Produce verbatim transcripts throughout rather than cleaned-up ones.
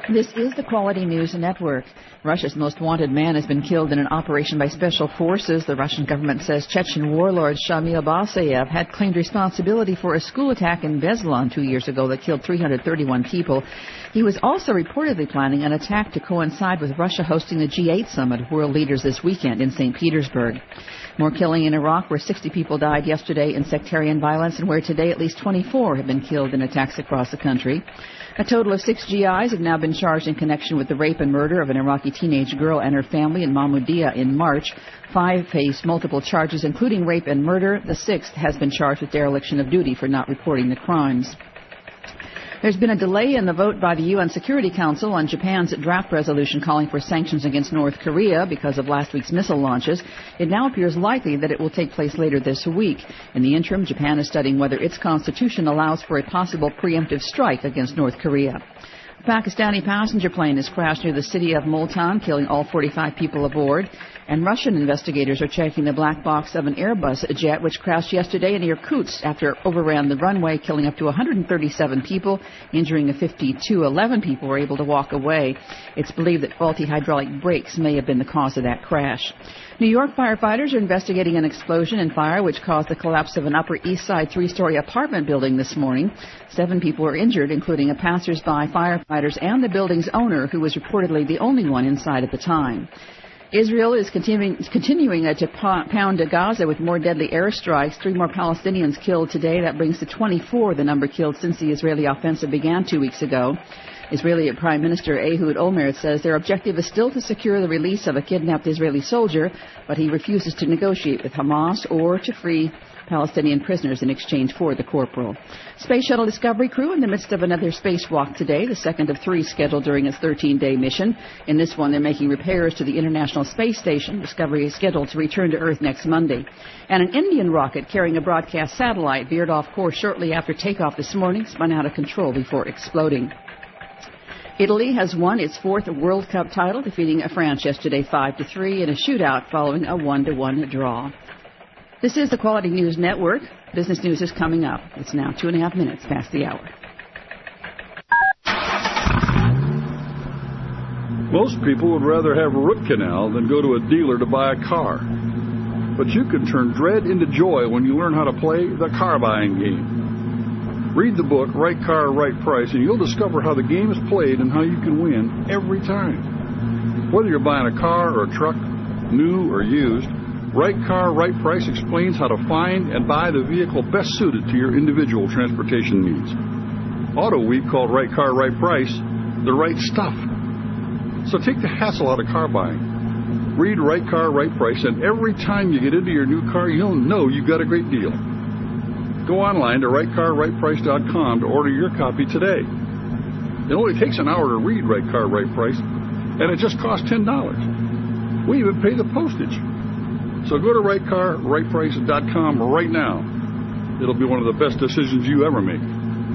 This is the Quality News Network. Russia's most wanted man has been killed in an operation by special forces. The Russian government says Chechen warlord Shamil Basayev had claimed responsibility for a school attack in Beslan two years ago that killed three hundred thirty-one people. He was also reportedly planning an attack to coincide with Russia hosting the G eight summit of world leaders this weekend in Saint Petersburg. More killing in Iraq, where sixty people died yesterday in sectarian violence, and where today at least twenty-four have been killed in attacks across the country. A total of six G Is have now been charged in connection with the rape and murder of an Iraqi teenage girl and her family in Mahmoudiya in March. Five faced multiple charges, including rape and murder. The sixth has been charged with dereliction of duty for not reporting the crimes. There's been a delay in the vote by the U N Security Council on Japan's draft resolution calling for sanctions against North Korea because of last week's missile launches. It now appears likely that it will take place later this week. In the interim, Japan is studying whether its constitution allows for a possible preemptive strike against North Korea. A Pakistani passenger plane has crashed near the city of Multan, killing all forty-five people aboard. And Russian investigators are checking the black box of an Airbus jet which crashed yesterday in Irkutsk after it overran the runway, killing up to one hundred thirty-seven people, injuring a fifty-two. eleven people were able to walk away. It's believed that faulty hydraulic brakes may have been the cause of that crash. New York firefighters are investigating an explosion and fire which caused the collapse of an Upper East Side three-story apartment building this morning. Seven people were injured, including a passersby, firefighters, and the building's owner, who was reportedly the only one inside at the time. Israel is continuing, continuing to pound Gaza with more deadly airstrikes. Three more Palestinians killed today. That brings to twenty-four the number killed since the Israeli offensive began two weeks ago. Israeli Prime Minister Ehud Olmert says their objective is still to secure the release of a kidnapped Israeli soldier, but he refuses to negotiate with Hamas or to free Palestinian prisoners in exchange for the corporal. Space Shuttle Discovery crew in the midst of another spacewalk today, the second of three scheduled during its thirteen-day mission. In this one, they're making repairs to the International Space Station. Discovery is scheduled to return to Earth next Monday. And an Indian rocket carrying a broadcast satellite veered off course shortly after takeoff this morning, spun out of control before exploding. Italy has won its fourth World Cup title, defeating France yesterday five to three in a shootout following a one to one draw. This is the Quality News Network. Business news is coming up. It's now two and a half minutes past the hour. Most people would rather have a root canal than go to a dealer to buy a car. But you can turn dread into joy when you learn how to play the car buying game. Read the book, Right Car, Right Price, and you'll discover how the game is played and how you can win every time. Whether you're buying a car or a truck, new or used, Right Car, Right Price explains how to find and buy the vehicle best suited to your individual transportation needs. Auto Week called Right Car, Right Price the right stuff. So take the hassle out of car buying. Read Right Car, Right Price, and every time you get into your new car, you'll know you got a great deal. Go online to right car right price dot com to order your copy today. It only takes an hour to read Right Car, Right Price, and it just costs ten dollars. We even pay the postage. So go to right car right price dot com right now. It'll be one of the best decisions you ever make.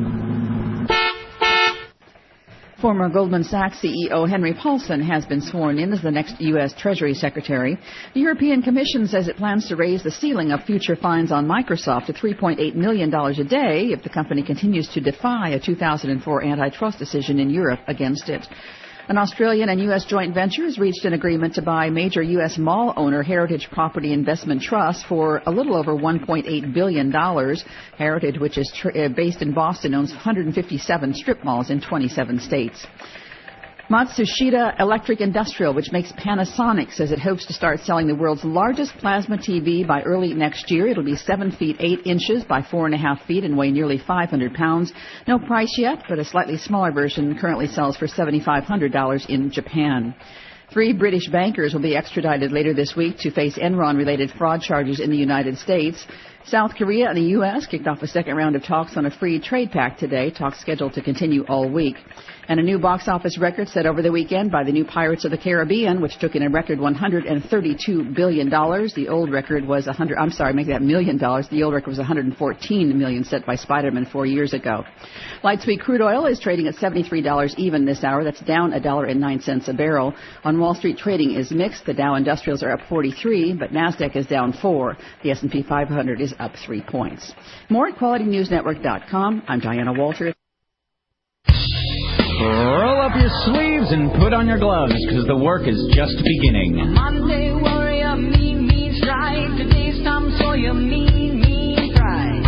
Former Goldman Sachs C E O Henry Paulson has been sworn in as the next U S Treasury Secretary. The European Commission says it plans to raise the ceiling of future fines on Microsoft to three point eight million dollars a day if the company continues to defy a two thousand four antitrust decision in Europe against it. An Australian and U S joint venture has reached an agreement to buy major U S mall owner Heritage Property Investment Trust for a little over one point eight billion dollars. Heritage, which is tr- based in Boston, owns one hundred fifty-seven strip malls in twenty-seven states. Matsushita Electric Industrial, which makes Panasonic, says it hopes to start selling the world's largest plasma T V by early next year. It'll be seven feet eight inches by four and a half feet and weigh nearly five hundred pounds. No price yet, but a slightly smaller version currently sells for seven thousand five hundred dollars in Japan. Three British bankers will be extradited later this week to face Enron-related fraud charges in the United States. South Korea and the U S kicked off a second round of talks on a free trade pact today, talks scheduled to continue all week. And a new box office record set over the weekend by the new Pirates of the Caribbean, which took in a record one hundred thirty-two billion dollars. The old record was one hundred, I'm sorry, make that million dollars. The old record was one hundred fourteen million dollars set by Spider-Man four years ago. Light sweet crude oil is trading at seventy-three dollars even this hour. That's down one dollar and nine cents a barrel. On Wall Street, trading is mixed. The Dow Industrials are up forty-three, but NASDAQ is down four. The S and P five hundred is up three points. More at quality news network dot com. I'm Diana Walters. Roll up up your sleeves and put on your gloves, because the work is just beginning. Monday warrior, mean, mean strike. Today's Tom Sawyer, mean, mean pride.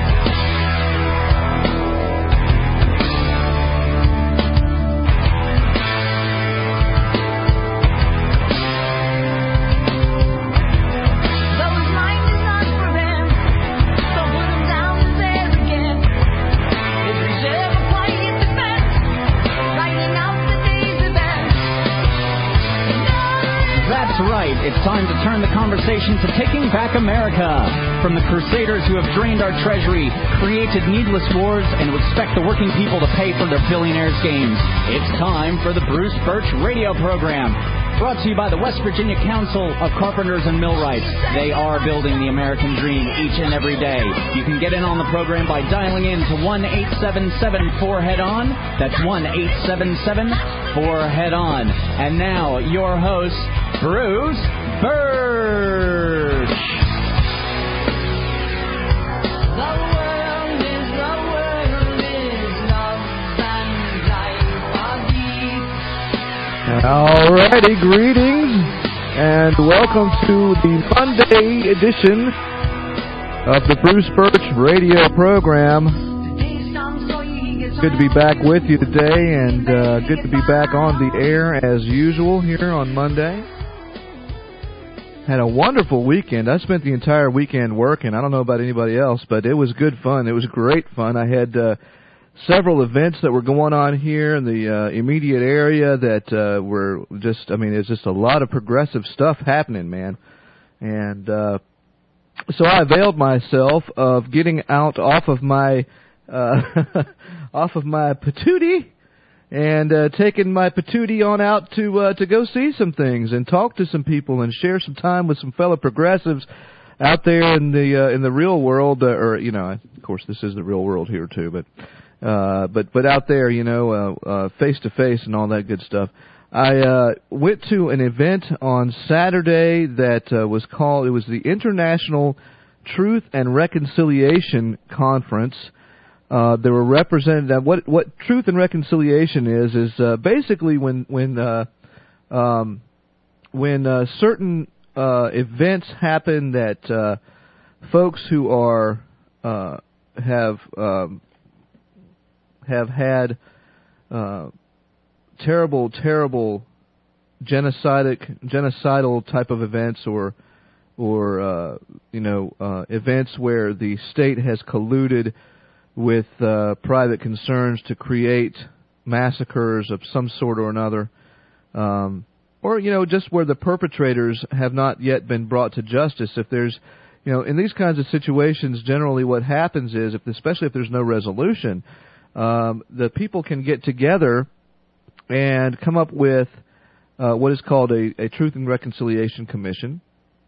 It's time to turn the conversation to taking back America. From the crusaders who have drained our treasury, created needless wars, and who expect the working people to pay for their billionaires' games, it's time for the Bruce Birch radio program. Brought to you by the West Virginia Council of Carpenters and Millwrights. They are building the American dream each and every day. You can get in on the program by dialing in to one eight seven seven four head on. That's one eight seven seven four head on. And now, your host, Bruce Birch. The world is, the world is love and life are deep. Alrighty, greetings and welcome to the Monday edition of the Bruce Birch radio program. Good to be back with you today, and uh, good to be back on the air as usual here on Monday. Had a wonderful weekend. I spent the entire weekend working. I don't know about anybody else, but it was good fun. It was great fun. I had uh, several events that were going on here in the uh, immediate area that uh, were just, I mean, there's just a lot of progressive stuff happening, man. And uh, so I availed myself of getting out off of my uh, off of my patootie and uh, taking my patootie on out to uh, to go see some things and talk to some people and share some time with some fellow progressives out there in the uh, in the real world, uh, or you know, of course, this is the real world here too, but uh, but but out there, you know, uh, uh, face to face and all that good stuff. I uh, went to an event on Saturday that uh, was called. It was the International Truth and Reconciliation Conference. Uh, there were represented. Uh, what what Truth and Reconciliation is is uh, basically when when uh, um, when uh, certain uh, events happen that uh, folks who are uh, have um, have had uh, terrible terrible genocidal genocidal type of events or or uh, you know uh, events where the state has colluded with uh, private concerns to create massacres of some sort or another, um, or you know, just where the perpetrators have not yet been brought to justice. If there's, you know, in these kinds of situations, generally what happens is, if especially if there's no resolution, um, the people can get together and come up with uh, what is called a, a Truth and Reconciliation Commission,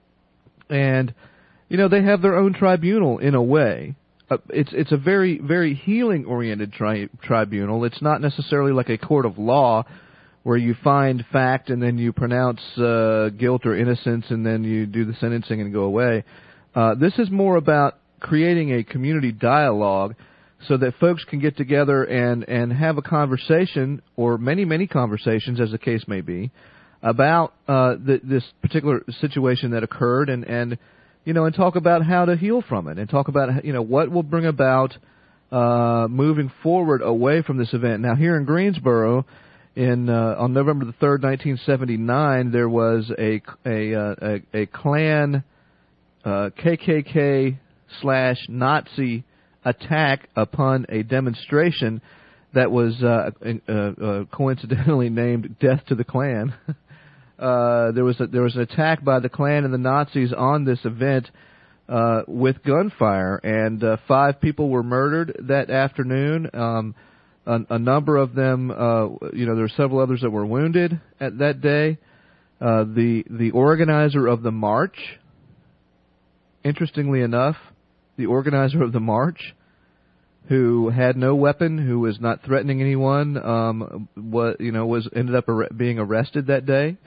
and you know, they have their own tribunal in a way. Uh, it's it's a very, very healing-oriented tri- tribunal. It's not necessarily like a court of law where you find fact and then you pronounce uh, guilt or innocence and then you do the sentencing and go away. Uh, this is more about creating a community dialogue so that folks can get together and, and have a conversation, or many, many conversations, as the case may be, about uh, the, this particular situation that occurred and, and you know, and talk about how to heal from it, and talk about, you know, what will bring about uh, moving forward away from this event. Now, here in Greensboro, in uh, on November the third, nineteen seventy-nine, there was a a uh, a, a Klan uh, K K K slash Nazi attack upon a demonstration that was uh, uh, uh, coincidentally named "Death to the Klan." Uh, there was a, there was an attack by the Klan and the Nazis on this event uh, with gunfire, and uh, five people were murdered that afternoon. Um, a, a number of them, uh, you know, there were several others that were wounded at that day. Uh, the the organizer of the march, interestingly enough, the organizer of the march, who had no weapon, who was not threatening anyone, um, what you know was ended up ar- being arrested that day.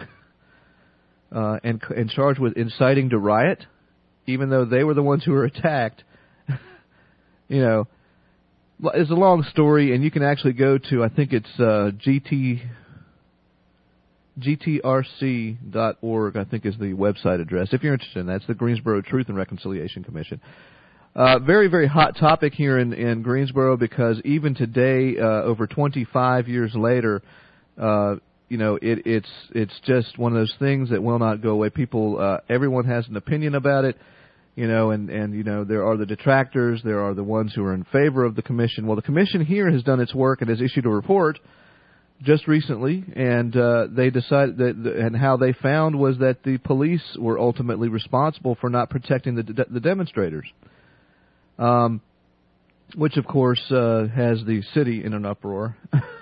Uh, and, and charged with inciting to riot, even though they were the ones who were attacked. You know, it's a long story, and you can actually go to, I think it's uh, G T, G T R C dot org, I think is the website address, if you're interested in that. It's the Greensboro Truth and Reconciliation Commission. Uh, very, very hot topic here in, in Greensboro, because even today, uh, over twenty-five years later, uh, you know, it, it's it's just one of those things that will not go away. People, uh, everyone has an opinion about it, you know, and, and, you know, there are the detractors, there are the ones who are in favor of the commission. Well, the commission here has done its work and has issued a report just recently, and uh, they decided that, the, and how they found was that the police were ultimately responsible for not protecting the, de- the demonstrators. Um, which, of course, uh, has the city in an uproar.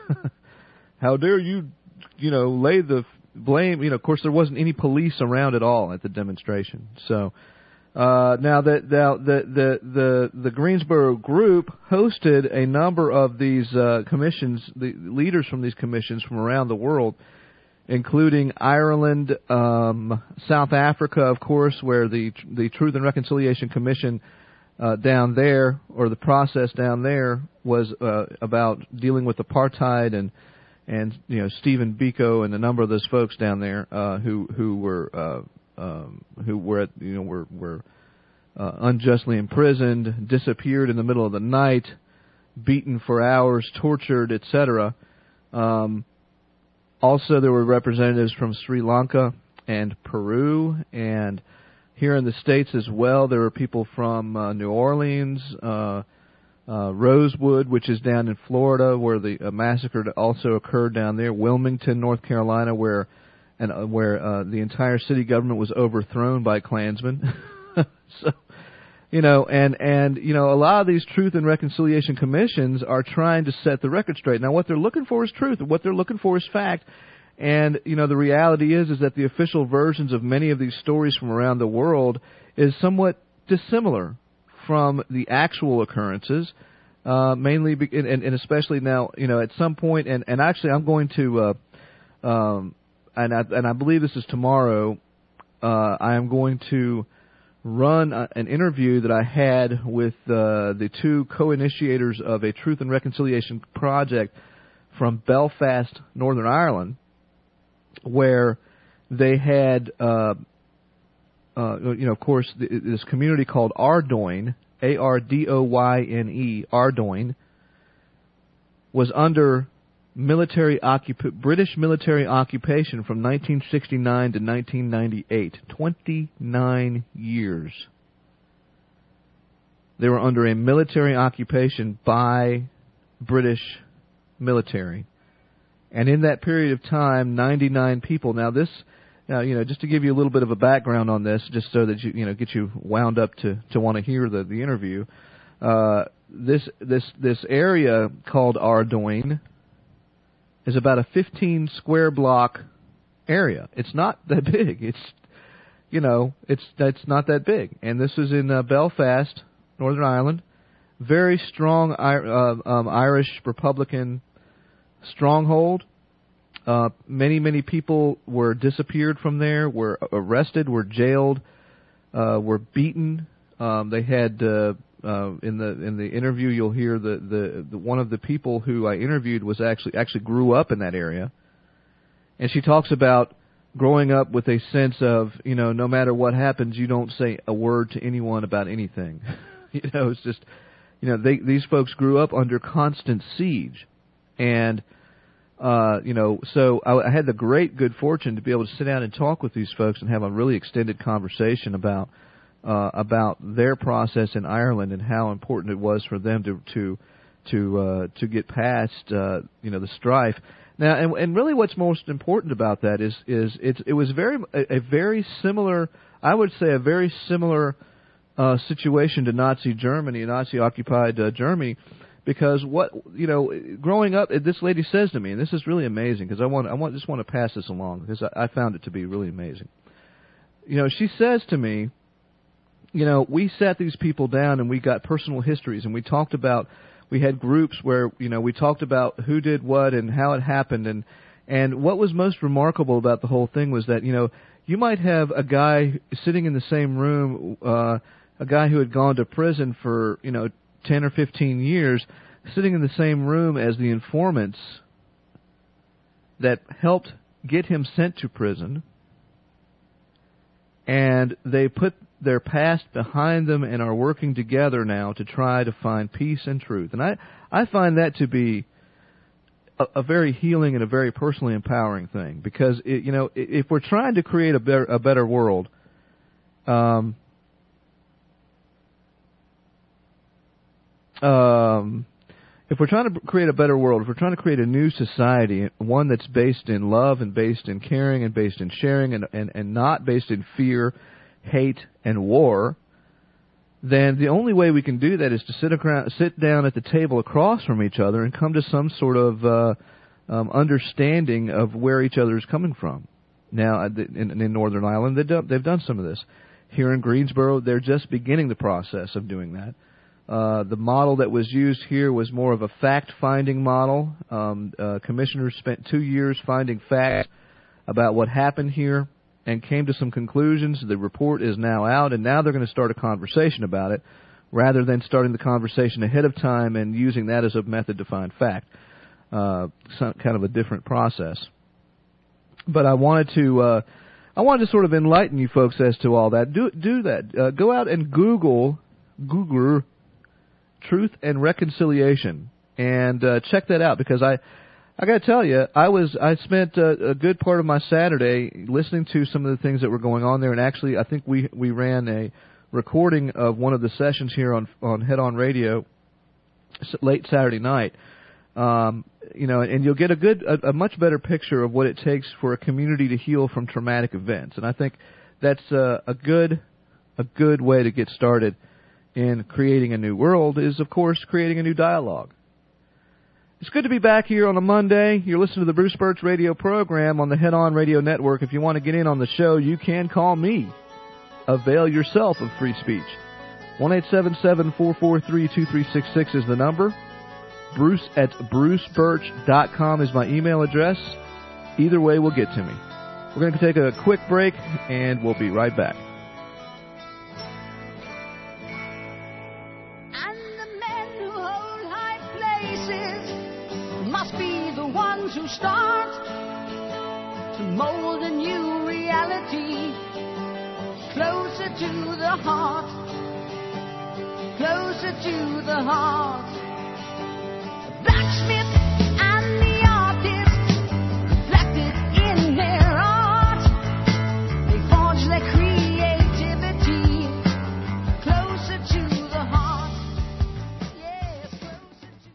How dare you, you know, lay the blame? You know, of course, there wasn't any police around at all at the demonstration. So uh, now that now the the the the Greensboro group hosted a number of these uh, commissions, the leaders from these commissions from around the world, including Ireland, um, South Africa, of course, where the the Truth and Reconciliation Commission. Uh, down there, or the process down there, was uh, about dealing with apartheid, and and you know Stephen Biko and a number of those folks down there uh, who who were uh, um, who were at, you know were were uh, unjustly imprisoned, disappeared in the middle of the night, beaten for hours, tortured, et cetera. Um, also, there were representatives from Sri Lanka and Peru, and here in the States as well, there were people from uh, New Orleans, uh, uh, Rosewood, which is down in Florida, where the uh, massacre also occurred down there. Wilmington, North Carolina, where and uh, where uh, the entire city government was overthrown by Klansmen. So, you know, and and you know, a lot of these Truth and Reconciliation Commissions are trying to set the record straight. Now, what they're looking for is truth. What they're looking for is fact. And, you know, the reality is is that the official versions of many of these stories from around the world is somewhat dissimilar from the actual occurrences, uh, mainly, be, and, and especially now, you know, at some point, and, and actually I'm going to, uh, um, and, I, and I believe this is tomorrow, uh, I am going to run a, an interview that I had with uh, the two co-initiators of a Truth and Reconciliation project from Belfast, Northern Ireland, where they had, uh, uh, you know, of course, th- this community called Ardoyne, A R D O Y N E, Ardoyne, was under military occup- British military occupation from nineteen sixty-nine to nineteen ninety-eight. twenty-nine years. They were under a military occupation by British military. And in that period of time, ninety-nine people. Now this, uh, you know, just to give you a little bit of a background on this, just so that you, you know, get you wound up to, to want to hear the, the interview. Uh, this this this area called Ardoyne is about a fifteen square block area. It's not that big. It's, you know, it's it's not that big. And this is in uh, Belfast, Northern Ireland. Very strong uh, um, Irish Republican stronghold. Uh, many, many people were disappeared from there, were arrested, were jailed, uh, were beaten. Um, they had uh, uh, in the in the interview, you'll hear the, the, the one of the people who I interviewed was actually actually grew up in that area, and she talks about growing up with a sense of, you know, no matter what happens, you don't say a word to anyone about anything. You know, it's just, you know, they, these folks grew up under constant siege. And, uh, you know, so I, I had the great good fortune to be able to sit down and talk with these folks and have a really extended conversation about uh, about their process in Ireland and how important it was for them to to to uh, to get past uh, you know the strife. Now, and, and really, what's most important about that is is it's it was very a, a very similar, I would say, a very similar uh, situation to Nazi Germany, Nazi occupied uh, Germany. Because what, you know, growing up, this lady says to me, and this is really amazing, because I want, I want, just want to pass this along, because I, I found it to be really amazing. You know, she says to me, you know, we sat these people down and we got personal histories, and we talked about, we had groups where, you know, we talked about who did what and how it happened, and and what was most remarkable about the whole thing was that, you know, you might have a guy sitting in the same room, uh, a guy who had gone to prison for, you know, ten or fifteen years, sitting in the same room as the informants that helped get him sent to prison, and they put their past behind them and are working together now to try to find peace and truth. And I, I find that to be a, a very healing and a very personally empowering thing, because, it, you know, if we're trying to create a better, a better world, um, um, if we're trying to create a better world, if we're trying to create a new society, one that's based in love and based in caring and based in sharing and, and, and not based in fear, hate, and war, then the only way we can do that is to sit, across, sit down at the table across from each other and come to some sort of uh, um, understanding of where each other is coming from. Now, in, in Northern Ireland, they've done, they've done some of this. Here in Greensboro, they're just beginning the process of doing that. Uh, the model that was used here was more of a fact-finding model. Um, uh, commissioners spent two years finding facts about what happened here and came to some conclusions. The report is now out, and now they're going to start a conversation about it rather than starting the conversation ahead of time and using that as a method to find fact. Uh, some, kind of a different process. But I wanted to uh, I wanted to sort of enlighten you folks as to all that. Do, do that. Uh, go out and Google, Google Truth and Reconciliation, and uh, check that out, because I, I got to tell you, I was I spent a, a good part of my Saturday listening to some of the things that were going on there, and actually I think we we ran a recording of one of the sessions here on on Head On Radio late Saturday night. Um, you know, and you'll get a good, a, a much better picture of what it takes for a community to heal from traumatic events, and I think that's uh, a good, a good way to get started in creating a new world. Is, of course, creating a new dialogue. It's good to be back here on a Monday. You're listening to the Bruce Birch radio program on the Head On Radio Network. If you want to get in on the show, you can call me. Avail yourself of free speech. one eight seven seven, four four three, two three six six is the number. Bruce at bruce birch dot com is my email address. Either way will get to me. We're going to take a quick break, and we'll be right back. To start to mold a new reality, closer to the heart, closer to the heart. The blacksmith and the artist reflected in their art. They forge their creativity closer to the heart. Yes, closer to.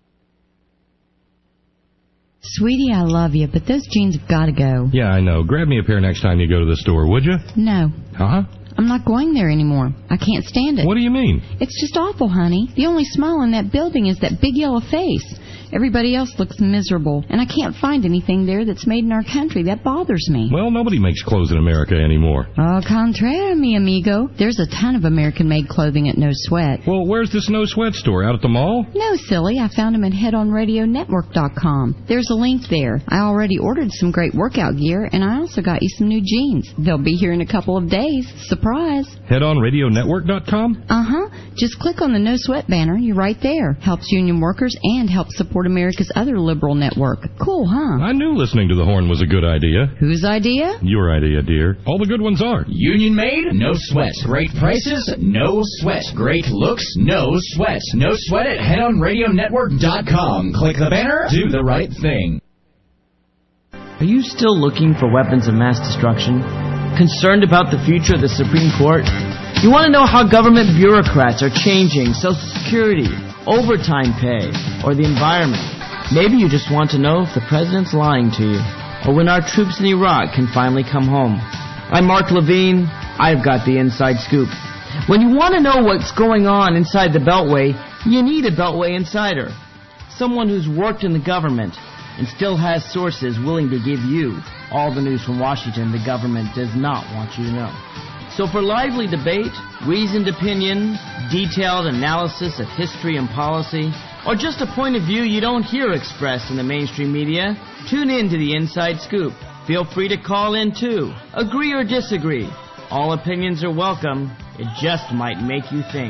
Sweetie, I love you, but those jeans have got to go. Yeah, I know. Grab me a pair next time you go to the store, would you? No. Uh-huh. I'm not going there anymore. I can't stand it. What do you mean? It's just awful, honey. The only smile in that building is that big yellow face. Everybody else looks miserable, and I can't find anything there that's made in our country. That bothers me. Well, nobody makes clothes in America anymore. Au contraire, mi amigo. There's a ton of American-made clothing at No Sweat. Well, where's this No Sweat store? Out at the mall? No, silly. I found them at head on radio network dot com. There's a link there. I already ordered some great workout gear, and I also got you some new jeans. They'll be here in a couple of days. Surprise. head on radio network dot com? Uh-huh. Just click on the No Sweat banner. You're right there. Helps union workers and helps support America's other liberal network. Cool, huh? I knew listening to the horn was a good idea. Whose idea? Your idea, dear. All the good ones are. Union made, no sweat. Great prices, no sweat. Great looks, no sweat. No sweat at head on radio network dot com. Click the banner, do the right thing. Are you still looking for weapons of mass destruction? Concerned about the future of the Supreme Court? You want to know how government bureaucrats are changing Social Security, overtime pay, or the environment? Maybe you just want to know if the president's lying to you, or when our troops in Iraq can finally come home. I'm Mark Levine. I've got the inside scoop. When you want to know what's going on inside the Beltway, you need a Beltway insider. Someone who's worked in the government and still has sources willing to give you all the news from Washington the government does not want you to know. So for lively debate, reasoned opinion, detailed analysis of history and policy, or just a point of view you don't hear expressed in the mainstream media, tune in to the Inside Scoop. Feel free to call in too. Agree or disagree. All opinions are welcome. It just might make you think.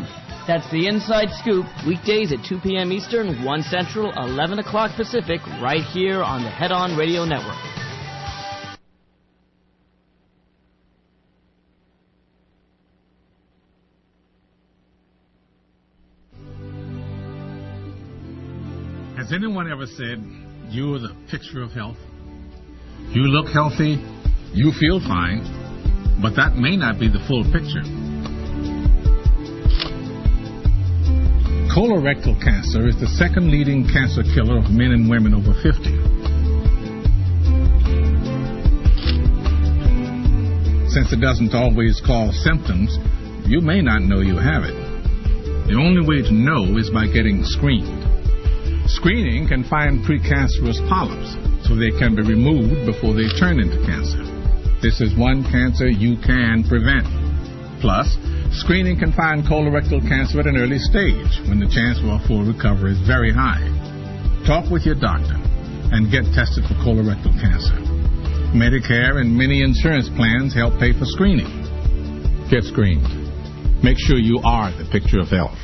That's The Inside Scoop, weekdays at two p.m. Eastern, one Central, eleven o'clock Pacific, right here on the Head On Radio Network. Has anyone ever said, you're the picture of health? You look healthy, you feel fine, but that may not be the full picture. Colorectal cancer is the second leading cancer killer of men and women over fifty. Since it doesn't always cause symptoms, you may not know you have it. The only way to know is by getting screened. Screening can find precancerous polyps, so they can be removed before they turn into cancer. This is one cancer you can prevent. Plus, screening can find colorectal cancer at an early stage when the chance for a full recovery is very high. Talk with your doctor and get tested for colorectal cancer. Medicare and many insurance plans help pay for screening. Get screened. Make sure you are the picture of health.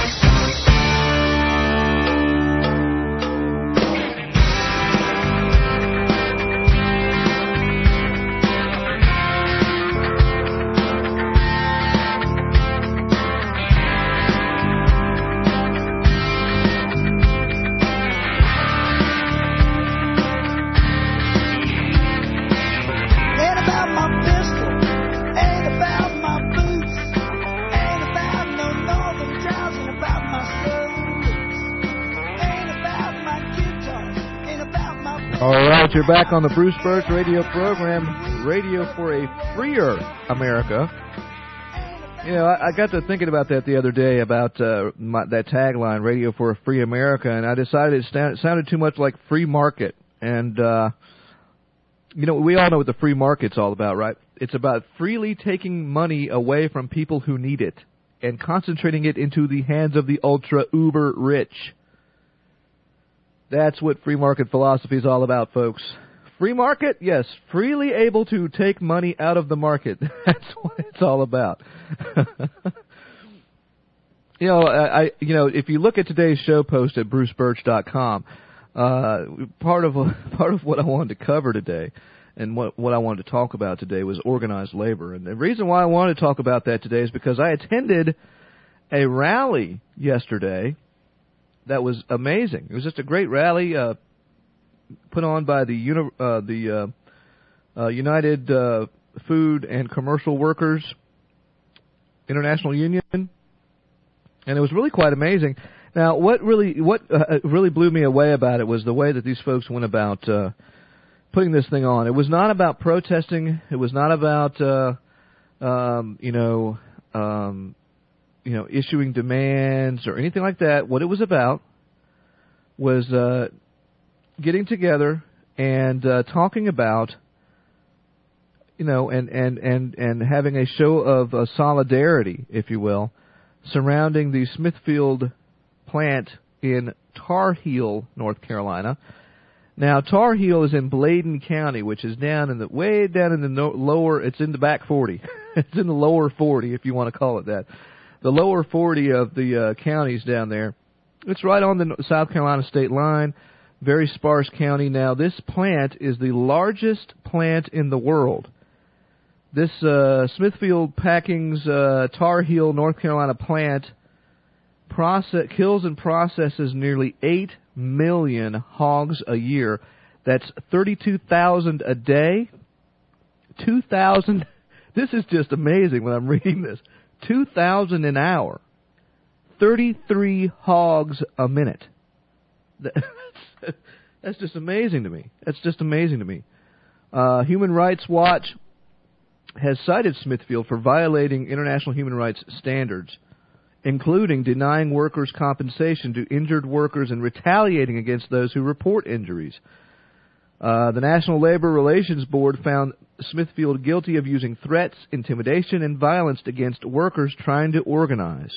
You're back on the Bruce Birch radio program, Radio for a Freer America. You know, I, I got to thinking about that the other day, about uh, my, that tagline, Radio for a Free America, and I decided it, sta- it sounded too much like free market. And, uh, you know, we all know what the free market's all about, right? It's about freely taking money away from people who need it and concentrating it into the hands of the ultra-uber rich. That's what free market philosophy is all about, folks. Free market? Yes. Freely able to take money out of the market. That's what it's all about. you know, I, you know, if you look at today's show post at bruce birch dot com, uh, part of part of what I wanted to cover today, and what what I wanted to talk about today, was organized labor. And the reason why I wanted to talk about that today is because I attended a rally yesterday that was amazing. It was just a great rally uh, put on by the uni- uh, the uh, uh, United uh, Food and Commercial Workers International Union, and it was really quite amazing. Now, what really what uh, really blew me away about it was the way that these folks went about uh, putting this thing on. It was not about protesting. It was not about uh, um, you know. Um, you know, issuing demands or anything like that. What it was about was uh, getting together and uh, talking about, you know, and, and, and, and having a show of uh, solidarity, if you will, surrounding the Smithfield plant in Tar Heel, North Carolina. Now, Tar Heel is in Bladen County, which is down in the way down in the no, lower. It's in the back forty. It's in the lower forty, if you want to call it that. The lower forty of the uh, counties down there. It's right on the South Carolina state line, very sparse county. Now, this plant is the largest plant in the world. This uh, Smithfield Packing's uh, Tar Heel, North Carolina plant process, kills and processes nearly eight million hogs a year. That's thirty-two thousand a day. two thousand. This is just amazing when I'm reading this. two thousand an hour, thirty-three hogs a minute. That's, that's just amazing to me. That's just amazing to me. Uh, Human Rights Watch has cited Smithfield for violating international human rights standards, including denying workers compensation to injured workers and retaliating against those who report injuries. Uh, the National Labor Relations Board found Smithfield guilty of using threats, intimidation, and violence against workers trying to organize.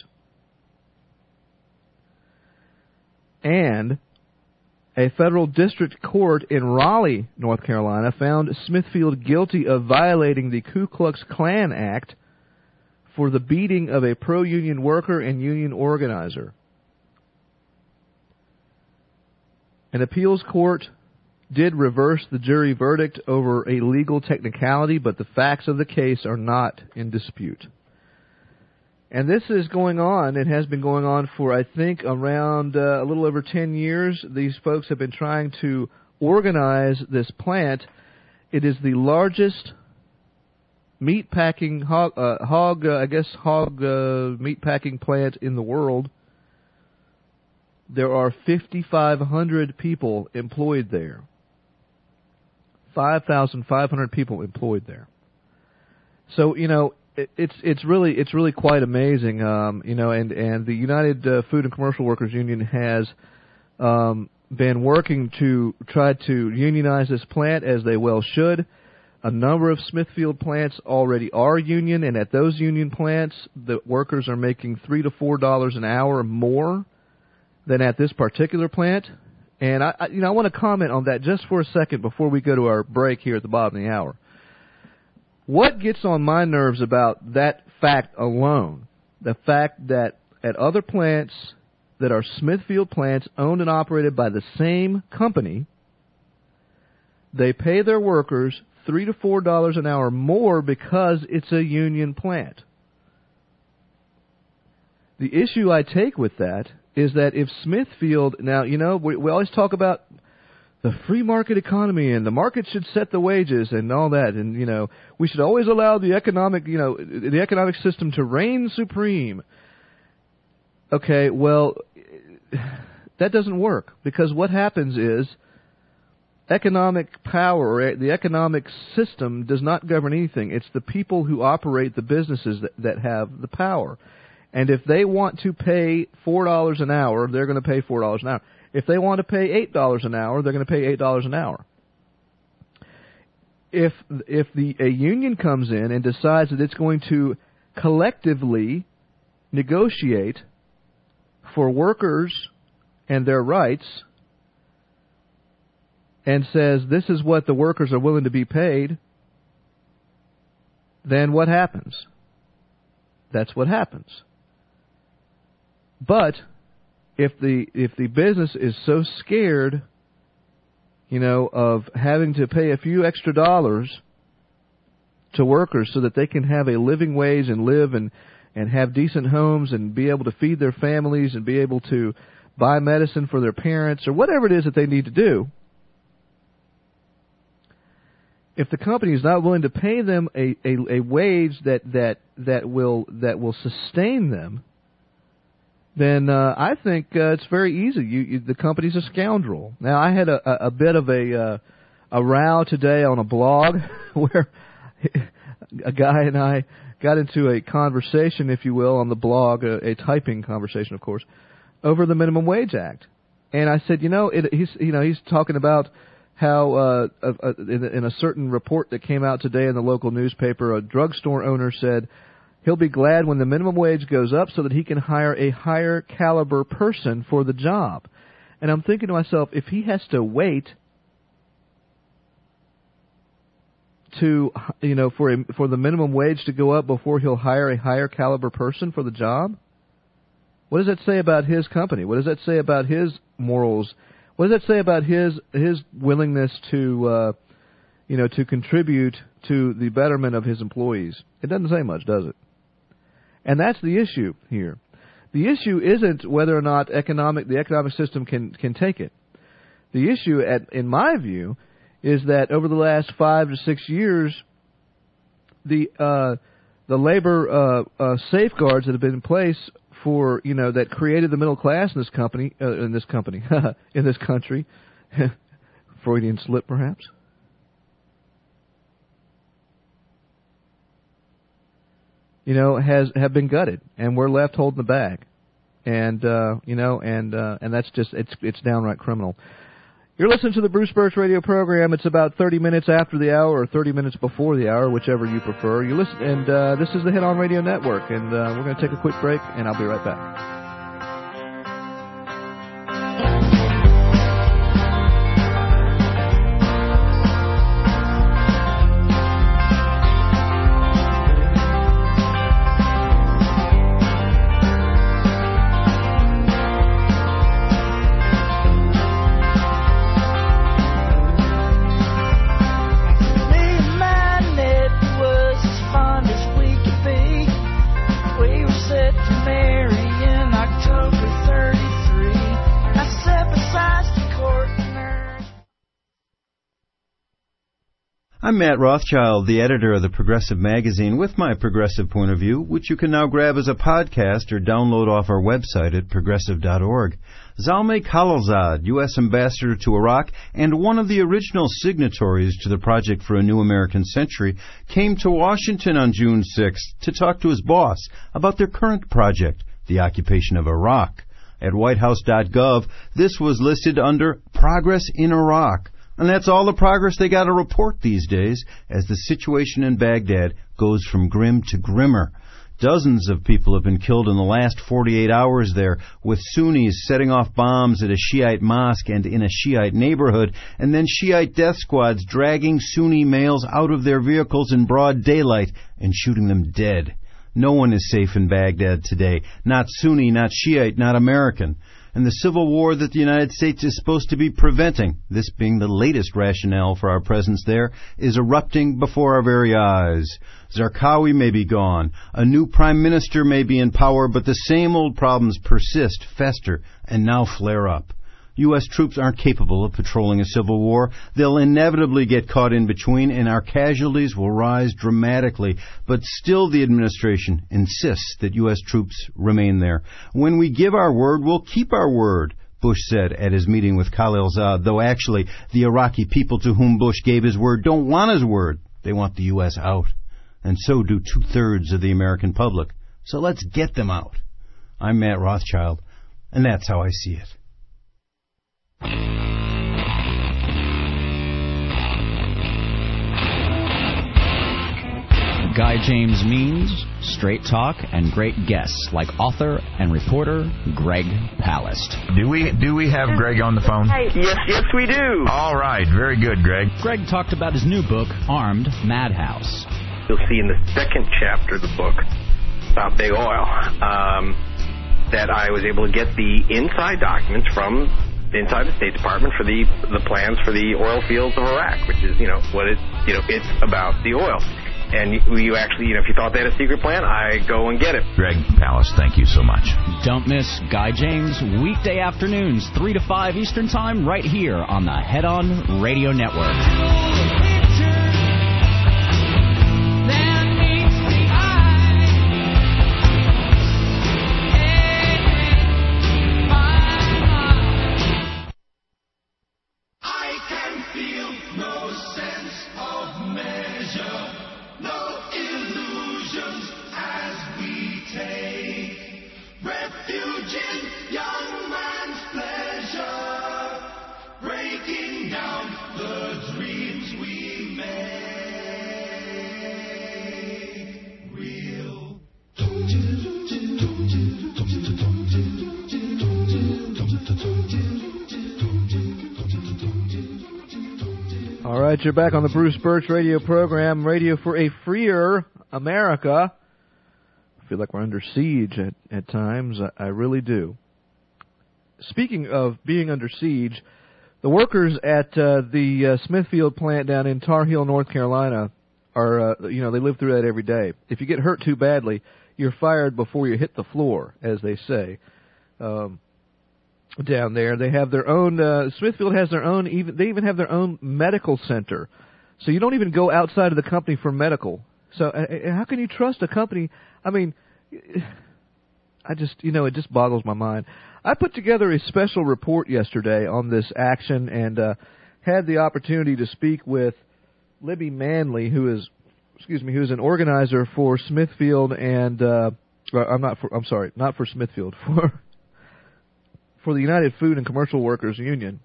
And a federal district court in Raleigh, North Carolina, found Smithfield guilty of violating the Ku Klux Klan Act for the beating of a pro-union worker and union organizer. An appeals court did reverse the jury verdict over a legal technicality, but the facts of the case are not in dispute. And this is going on. It has been going on for, I think, around uh, a little over ten years. These folks have been trying to organize this plant. It is the largest meat packing hog, uh, hog uh, I guess, hog uh, meat packing plant in the world. There are fifty-five hundred people employed there. five thousand five hundred people employed there. So, you know, it, it's it's really it's really quite amazing, um, you know, and and the United uh, Food and Commercial Workers Union has um, been working to try to unionize this plant, as they well should. A number of Smithfield plants already are union, and at those union plants, the workers are making three to four dollars an hour more than at this particular plant. And I, I you know, I want to comment on that just for a second before we go to our break here at the bottom of the hour. What gets on my nerves about that fact alone, the fact that at other plants that are Smithfield plants owned and operated by the same company, they pay their workers three to four dollars an hour more because it's a union plant. The issue I take with that is that if Smithfield, now, you know, we, we always talk about the free market economy and the market should set the wages and all that, and, you know, we should always allow the economic, you know, the economic system to reign supreme. Okay, well, that doesn't work, because what happens is economic power, or the economic system, does not govern anything. It's the people who operate the businesses that, that have the power. And if they want to pay four dollars an hour, they're going to pay four dollars an hour. If they want to pay eight dollars an hour, they're going to pay eight dollars an hour. If if the a union comes in and decides that it's going to collectively negotiate for workers and their rights, and says this is what the workers are willing to be paid, then what happens? That's what happens. But if the if the business is so scared, you know, of having to pay a few extra dollars to workers so that they can have a living wage and live and, and have decent homes and be able to feed their families and be able to buy medicine for their parents or whatever it is that they need to do, if the company is not willing to pay them a, a, a wage that, that that will that will sustain them, then uh, I think uh, it's very easy. You, you, the company's a scoundrel. Now, I had a, a, a bit of a uh, a row today on a blog where a guy and I got into a conversation, if you will, on the blog, a, a typing conversation, of course, over the Minimum Wage Act. And I said, you know, it, he's you know he's talking about how uh, uh, uh, in, in a certain report that came out today in the local newspaper, a drugstore owner said he'll be glad when the minimum wage goes up so that he can hire a higher caliber person for the job. And I'm thinking to myself, if he has to wait to, you know, for a, for the minimum wage to go up before he'll hire a higher caliber person for the job, what does that say about his company? What does that say about his morals? What does that say about his his willingness to, uh, you know, to contribute to the betterment of his employees? It doesn't say much, does it? And that's the issue here. The issue isn't whether or not economic the economic system can, can take it. The issue, at, in my view, is that over the last five to six years, the uh, the labor uh, uh, safeguards that have been in place for, you know, that created the middle class in this company, uh, in this company, in this country, Freudian slip perhaps, you know, has have been gutted, and we're left holding the bag, and uh, you know, and uh, and that's just it's it's downright criminal. You're listening to the Bruce Birch Radio program. It's about thirty minutes after the hour, or thirty minutes before the hour, whichever you prefer. You listen, and uh, this is the Hit On Radio Network, and uh, we're going to take a quick break, and I'll be right back. I'm Matt Rothschild, the editor of the Progressive Magazine, with my progressive point of view, which you can now grab as a podcast or download off our website at progressive dot org. Zalmay Khalilzad, U S Ambassador to Iraq and one of the original signatories to the Project for a New American Century, came to Washington on June sixth to talk to his boss about their current project, the occupation of Iraq. At white house dot gov, this was listed under Progress in Iraq. And that's all the progress they got to report these days, as the situation in Baghdad goes from grim to grimmer. Dozens of people have been killed in the last forty-eight hours there, with Sunnis setting off bombs at a Shiite mosque and in a Shiite neighborhood, and then Shiite death squads dragging Sunni males out of their vehicles in broad daylight and shooting them dead. No one is safe in Baghdad today. Not Sunni, not Shiite, not American. And the civil war that the United States is supposed to be preventing, this being the latest rationale for our presence there, is erupting before our very eyes. Zarqawi may be gone. A new prime minister may be in power, but the same old problems persist, fester, and now flare up. U S troops aren't capable of patrolling a civil war. They'll inevitably get caught in between, and our casualties will rise dramatically. But still the administration insists that U S troops remain there. When we give our word, we'll keep our word, Bush said at his meeting with Khalilzad, though actually the Iraqi people to whom Bush gave his word don't want his word. They want the U S out. And so do two-thirds of the American public. So let's get them out. I'm Matt Rothschild, and that's how I see it. Guy James Means, straight talk, and great guests like author and reporter Greg Palast. Do we do we have Greg on the phone? Yes, yes, we do. All right, very good, Greg. Greg talked about his new book, Armed Madhouse. You'll see in the second chapter of the book about big oil um, that I was able to get the inside documents from inside the State Department for the the plans for the oil fields of Iraq, which is, you know, what it, you know, it's about the oil. And you, you actually, you know, if you thought they had a secret plan, I go and get it. Greg Palast, thank you so much. Don't miss Guy James weekday afternoons, three to five Eastern Time, right here on the Head On Radio Network. All right, you're back on the Bruce Birch radio program, Radio for a Freer America. I feel like we're under siege at, at times. I, I really do. Speaking of being under siege, the workers at uh, the uh, Smithfield plant down in Tar Heel, North Carolina, are, uh, you know, they live through that every day. If you get hurt too badly, you're fired before you hit the floor, as they say. Um, down there, they have their own. Uh, Smithfield has their own. Even they even have their own medical center, so you don't even go outside of the company for medical. So uh, how can you trust a company? I mean, I just, you know, it just boggles my mind. I put together a special report yesterday on this action and uh, had the opportunity to speak with Libby Manley, who is, excuse me, who is an organizer for Smithfield and uh, I'm not for. I'm sorry, not for Smithfield for. for the United Food and Commercial Workers Union.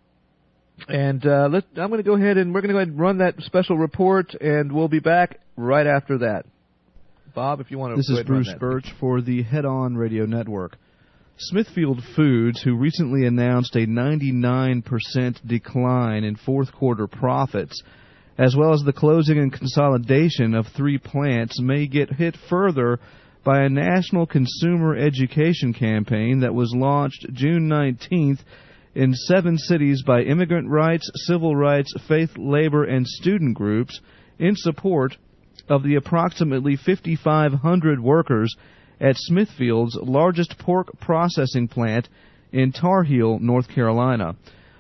And uh, let, I'm going to go ahead and we're going to go ahead and run that special report, and we'll be back right after that. Bob, if you want to. This is Bruce Birch for the Head On Radio Network. Smithfield Foods, who recently announced a ninety-nine percent decline in fourth quarter profits, as well as the closing and consolidation of three plants, may get hit further by a national consumer education campaign that was launched June nineteenth in seven cities by immigrant rights, civil rights, faith, labor, and student groups in support of the approximately fifty-five hundred workers at Smithfield's largest pork processing plant in Tar Heel, North Carolina.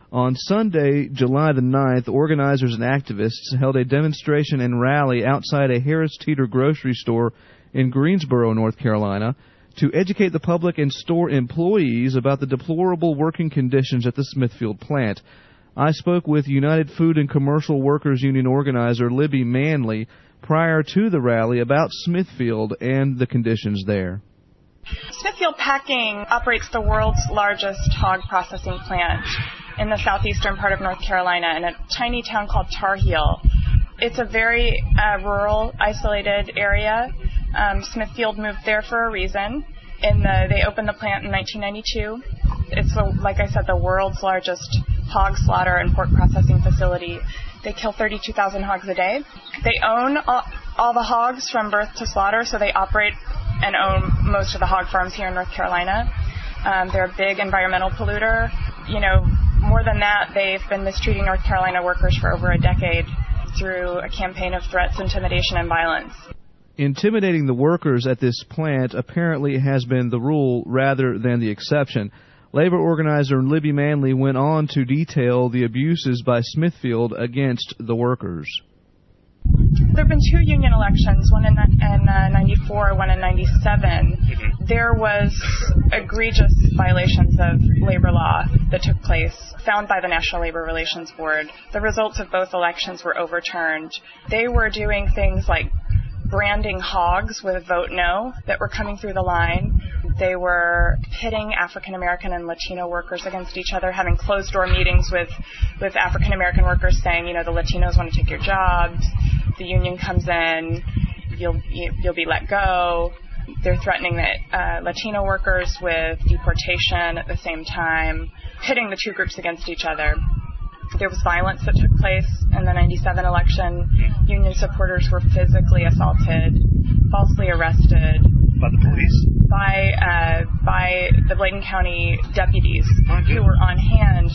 On Sunday, July the ninth, organizers and activists held a demonstration and rally outside a Harris Teeter grocery store in Greensboro, North Carolina, to educate the public and store employees about the deplorable working conditions at the Smithfield plant. I spoke with United Food and Commercial Workers Union organizer Libby Manley prior to the rally about Smithfield and the conditions there. Smithfield Packing operates the world's largest hog processing plant in the southeastern part of North Carolina in a tiny town called Tar Heel. It's a very uh, rural, isolated area. Um, Smithfield moved there for a reason. In the, they opened the plant in nineteen ninety-two. It's, the, like I said, the world's largest hog slaughter and pork processing facility. They kill thirty-two thousand hogs a day. They own all, all the hogs from birth to slaughter, so they operate and own most of the hog farms here in North Carolina. Um, they're a big environmental polluter. You know, more than that, they've been mistreating North Carolina workers for over a decade through a campaign of threats, intimidation, and violence. Intimidating the workers at this plant apparently has been the rule rather than the exception. Labor organizer Libby Manley went on to detail the abuses by Smithfield against the workers. There have been two union elections, one in, in uh, ninety-four, one in ninety-seven. Mm-hmm. There was egregious violations of labor law that took place, found by the National Labor Relations Board. The results of both elections were overturned. They were doing things like branding hogs with vote no that were coming through the line. They were pitting African American and Latino workers against each other, having closed door meetings with, with African American workers saying, you know, the Latinos want to take your jobs. The union comes in, you'll you'll be let go. They're threatening that uh, Latino workers with deportation at the same time, pitting the two groups against each other. There was violence that took place in the ninety-seven election. Union supporters were physically assaulted, falsely arrested. By the police? By uh, by the Bladen County deputies who were on hand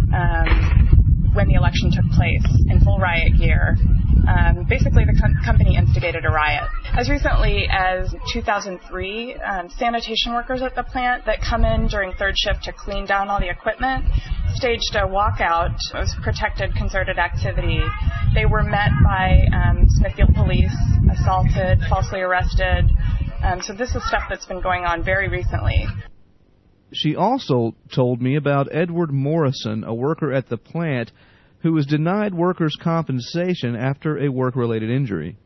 um, when the election took place in full riot gear. Um, basically, the com- company instigated a riot. As recently as two thousand three, um, sanitation workers at the plant that come in during third shift to clean down all the equipment staged a walkout. It was protected, concerted activity. They were met by um, Smithfield police, assaulted, falsely arrested. Um, so this is stuff that's been going on very recently. She also told me about Edward Morrison, a worker at the plant, who was denied workers' compensation after a work-related injury.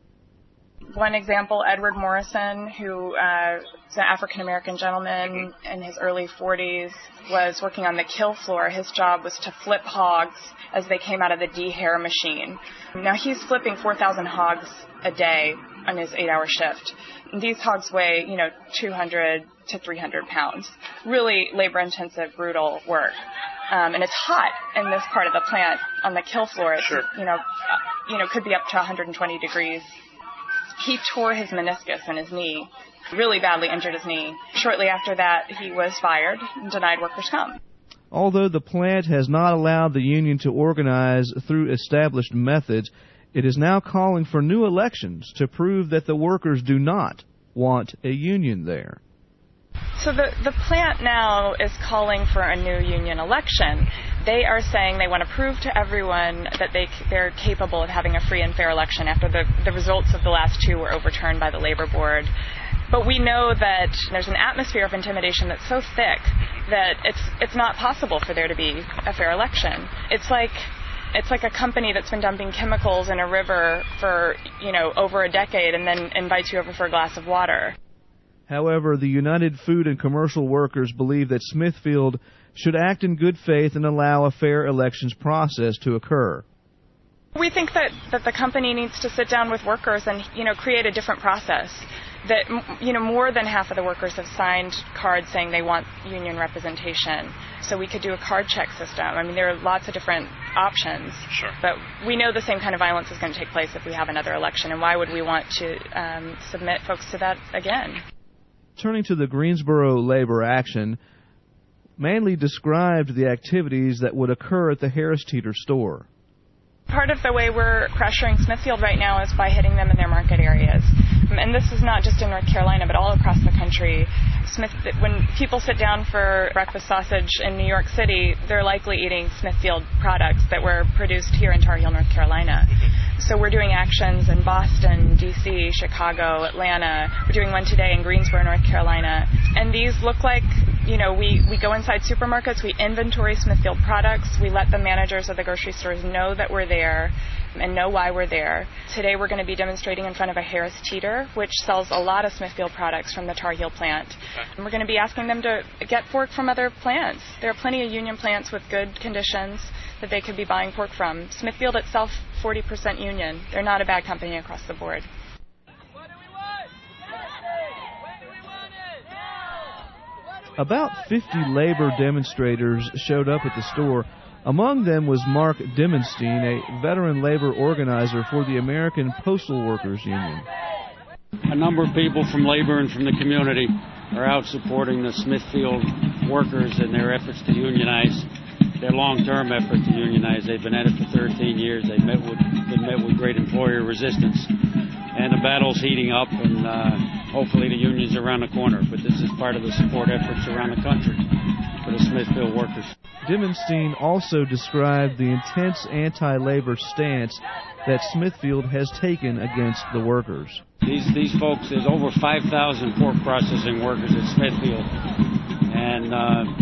One example, Edward Morrison, who uh, is an African-American gentleman in his early forties, was working on the kill floor. His job was to flip hogs as they came out of the dehair machine. Now, he's flipping four thousand hogs a day on his eight-hour shift. And these hogs weigh, you know, two hundred to three hundred pounds. Really labor-intensive, brutal work. Um, and it's hot in this part of the plant on the kill floor. It's, sure. you know, uh, you know, could be up to one hundred twenty degrees. He tore his meniscus in his knee, really badly injured his knee. Shortly after that, he was fired and denied workers' comp. Although the plant has not allowed the union to organize through established methods, it is now calling for new elections to prove that the workers do not want a union there. So the, the plant now is calling for a new union election. They are saying they want to prove to everyone that they, they're capable of having a free and fair election after the, the results of the last two were overturned by the Labor Board. But we know that there's an atmosphere of intimidation that's so thick that it's it's not possible for there to be a fair election. It's like it's like a company that's been dumping chemicals in a river for, you know, over a decade and then invites you over for a glass of water. However, the United Food and Commercial Workers believe that Smithfield should act in good faith and allow a fair elections process to occur. We think that, that the company needs to sit down with workers and, you know, create a different process. That, you know, more than half of the workers have signed cards saying they want union representation. So we could do a card check system. I mean, there are lots of different options. Sure. But we know the same kind of violence is going to take place if we have another election. And why would we want to um, submit folks to that again? Turning to the Greensboro labor action, Manley described the activities that would occur at the Harris Teeter store. Part of the way we're pressuring Smithfield right now is by hitting them in their market areas. And this is not just in North Carolina, but all across the country. Smith, when people sit down for breakfast sausage in New York City, they're likely eating Smithfield products that were produced here in Tar Heel, North Carolina. So we're doing actions in Boston, D C, Chicago, Atlanta. We're doing one today in Greensboro, North Carolina. And these look like, you know, we, we go inside supermarkets, we inventory Smithfield products, we let the managers of the grocery stores know that we're there and know why we're there. Today we're going to be demonstrating in front of a Harris Teeter, which sells a lot of Smithfield products from the Tar Heel plant. And we're going to be asking them to get pork from other plants. There are plenty of union plants with good conditions that they could be buying pork from. Smithfield itself, forty percent union. They're not a bad company across the board. About fifty labor demonstrators showed up at the store. Among them was Mark Dimenstein, a veteran labor organizer for the American Postal Workers Union. A number of people from labor and from the community are out supporting the Smithfield workers in their efforts to unionize, their long-term effort to unionize. They've been at it for thirteen years. They've met with, been met with great employer resistance. And the battle's heating up, and uh, hopefully the union's around the corner. But this is part of the support efforts around the country for the Smithfield workers. Dimenstein also described the intense anti-labor stance that Smithfield has taken against the workers. These these folks, there's over five thousand pork processing workers at Smithfield, and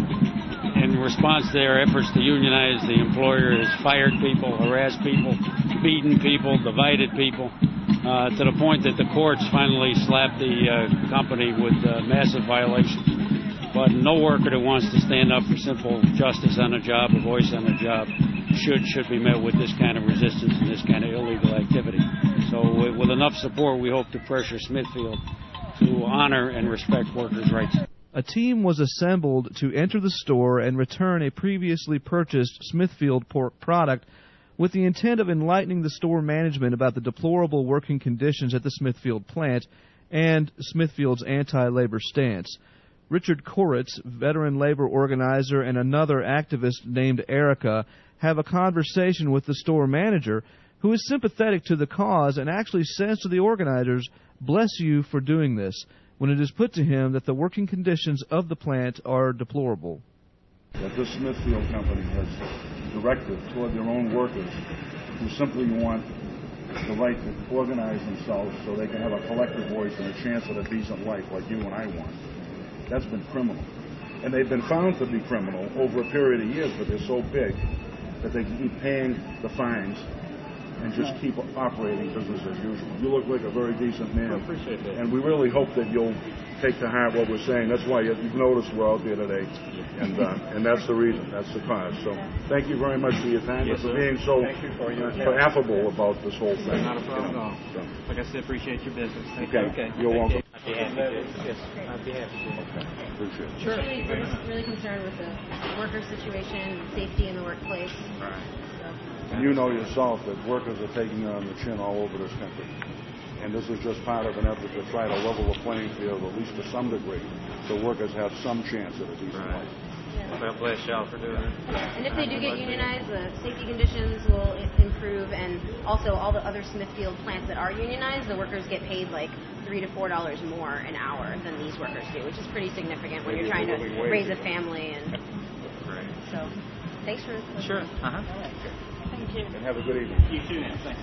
uh, in response to their efforts to unionize, the employer has fired people, harassed people, beaten people, divided people, uh, to the point that the courts finally slapped the uh, company with uh, massive violations. But no worker that wants to stand up for simple justice on a job, a voice on a job, should should be met with this kind of resistance and this kind of illegal activity. So with enough support, we hope to pressure Smithfield to honor and respect workers' rights. A team was assembled to enter the store and return a previously purchased Smithfield pork product with the intent of enlightening the store management about the deplorable working conditions at the Smithfield plant and Smithfield's anti-labor stance. Richard Koritz, veteran labor organizer, and another activist named Erica have a conversation with the store manager, who is sympathetic to the cause and actually says to the organizers, "Bless you for doing this," when it is put to him that the working conditions of the plant are deplorable. That this Smithfield company has directed toward their own workers who simply want the right to organize themselves so they can have a collective voice and a chance at a decent life like you and I want. That's been criminal. And they've been found to be criminal over a period of years, but they're so big that they can keep paying the fines and just keep operating business as usual. You look like a very decent man. I appreciate that. And we really hope that you'll take to heart what we're saying. That's why you've noticed we're out there today. And uh, and that's the reason. That's the cause. So thank you very much for your time yes, and for sir. being so Thank you for your uh, affable about this whole thing. Not a problem you know, at all. so. Like I said, appreciate your business. Thank okay. you. Okay. You're Thank welcome. You. I'd be happy to. Yes, I'd be happy to. Okay. Appreciate it. Sure. Really, we're really concerned with the worker situation, safety in the workplace. Right. And you know yourself that workers are taking it on the chin all over this country. And this is just part of an effort to try to level the playing field, at least to some degree, so workers have some chance at a decent right. life. Yeah. God bless y'all for doing it. And if they do get unionized, the safety conditions will i- improve, and also all the other Smithfield plants that are unionized, the workers get paid like three to four dollars more an hour than these workers do, which is pretty significant when you're trying to raise a family. And Right. so, thanks for Sure. Uh-huh. Thank you. And have a good evening. You too now. Thanks.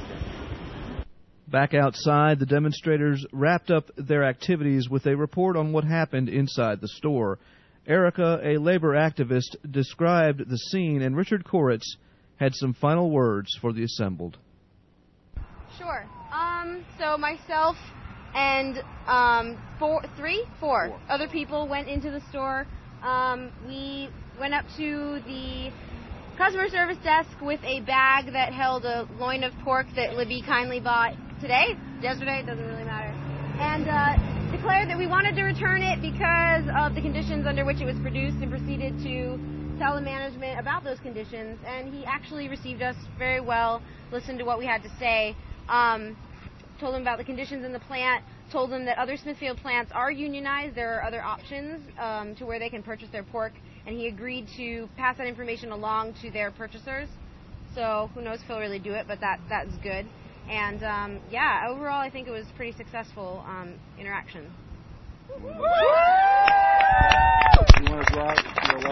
Back outside, the demonstrators wrapped up their activities with a report on what happened inside the store. Erica, a labor activist, described the scene, and Richard Koritz had some final words for the assembled. Sure. Um, so myself and um, four, three, four, four other people went into the store. Um, we went up to the customer service desk with a bag that held a loin of pork that Libby kindly bought today, yesterday, it doesn't really matter, and uh, declared that we wanted to return it because of the conditions under which it was produced, and proceeded to tell the management about those conditions. And he actually received us very well, listened to what we had to say, um, told them about the conditions in the plant, told them that other Smithfield plants are unionized, there are other options um, to where they can purchase their pork, and he agreed to pass that information along to their purchasers. So who knows if he'll really do it, but that that's good. And um, yeah, overall I think it was pretty successful um, interaction. You want to draw it?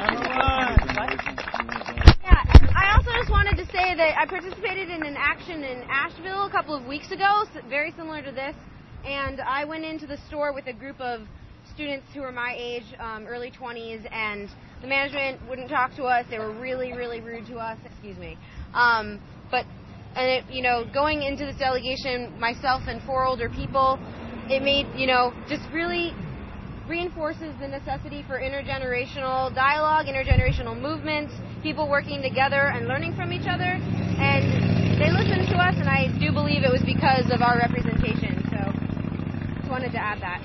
Yeah, I also just wanted to say that I participated in an action in Asheville a couple of weeks ago, very similar to this, and I went into the store with a group of students who were my age, um, early twenties, and the management wouldn't talk to us. They were really, really rude to us. Excuse me. Um, but, and it, you know, going into this delegation, myself and four older people, it made, you know, just really reinforces the necessity for intergenerational dialogue, intergenerational movements, people working together and learning from each other. And they listened to us, and I do believe it was because of our representation. So just wanted to add that.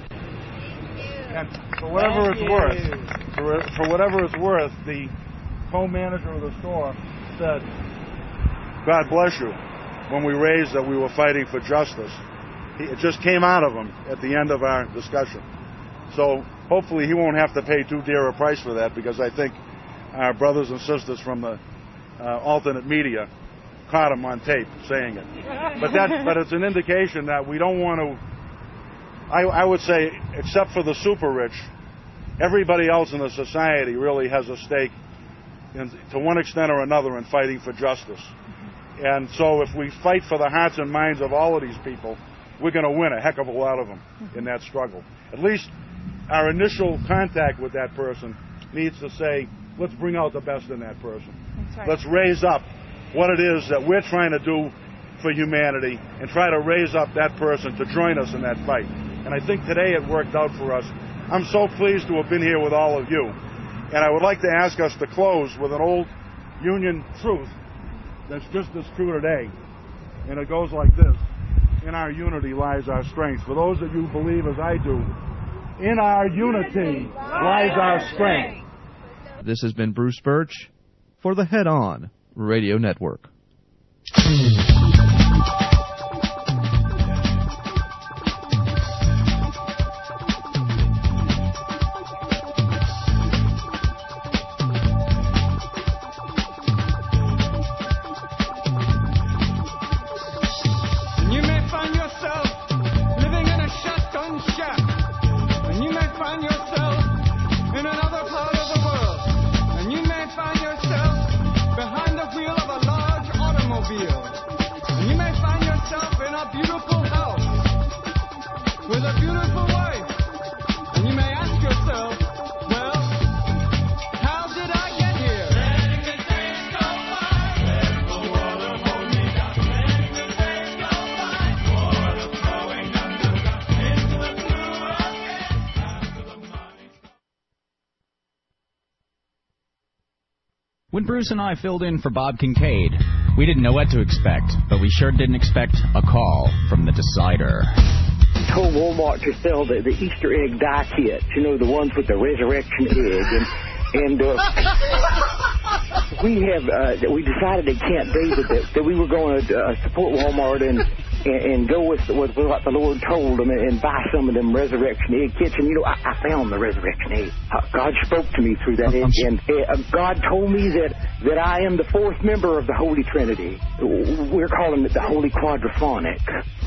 And for whatever Thank it's you. worth, for, for whatever it's worth, the co-manager of the store said, God bless you, when we raised that we were fighting for justice. He, it just came out of him at the end of our discussion. So hopefully he won't have to pay too dear a price for that, because I think our brothers and sisters from the uh, alternate media caught him on tape saying it. But that, but it's an indication that we don't want to, I, I would say, except for the super rich, everybody else in the society really has a stake in, to one extent or another, in fighting for justice. And so if we fight for the hearts and minds of all of these people, we're going to win a heck of a lot of them in that struggle. At least our initial contact with that person needs to say, let's bring out the best in that person. That's right. Let's raise up what it is that we're trying to do for humanity and try to raise up that person to join us in that fight. And I think today it worked out for us. I'm so pleased to have been here with all of you. And I would like to ask us to close with an old Union truth that's just as true today. And it goes like this. In our unity lies our strength. For those of you who believe as I do, in our unity lies our strength. This has been Bruce Birch for the Head On Radio Network. When Bruce and I filled in for Bob Kincaid, we didn't know what to expect, but we sure didn't expect a call from the Decider. Told Walmart to sell the, the Easter egg die kits, you know, the ones with the resurrection egg, and and uh, we have uh, we decided at Camp David that, that we were going to uh, support Walmart and, and and go with, with what the Lord told them and, and buy some of them resurrection egg kits. And you know, I, I found the resurrection egg. Uh, God spoke to me through that, and, and uh, God told me that that I am the fourth member of the Holy Trinity. We're calling it the Holy Quadraphonic.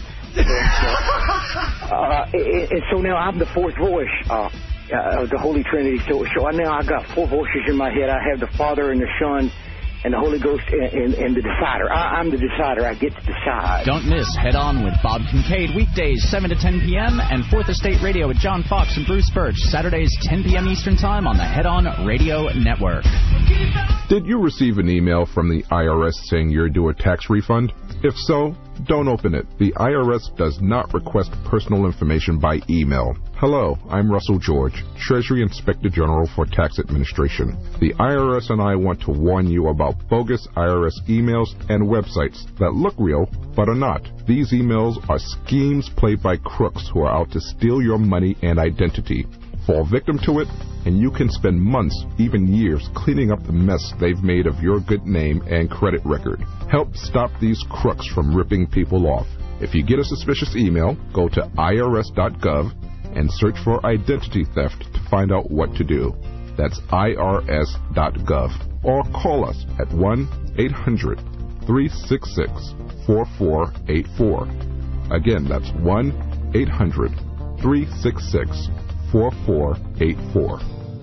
Uh, and, and so now I'm the fourth voice uh, uh, of the Holy Trinity. So, so I, now I've got four voices in my head. I have the Father and the Son and the Holy Ghost and, and, and the Decider. I, I'm the Decider. I get to decide. Don't miss Head On with Bob Kincaid, weekdays seven to ten p.m. and Fourth Estate Radio with John Fox and Bruce Birch, Saturdays ten p.m. Eastern Time on the Head On Radio Network. Did you receive an email from the I R S saying you're due a tax refund? If so, don't open it. The I R S does not request personal information by email. Hello, I'm Russell George, Treasury Inspector General for Tax Administration. The I R S and I want to warn you about bogus I R S emails and websites that look real but are not. These emails are schemes played by crooks who are out to steal your money and identity. Fall victim to it, and you can spend months, even years, cleaning up the mess they've made of your good name and credit record. Help stop these crooks from ripping people off. If you get a suspicious email, go to I R S dot gov and search for identity theft to find out what to do. That's I R S dot gov. Or call us at one eight hundred three six six four four eight four. Again, that's one eight hundred three six six four four eight four.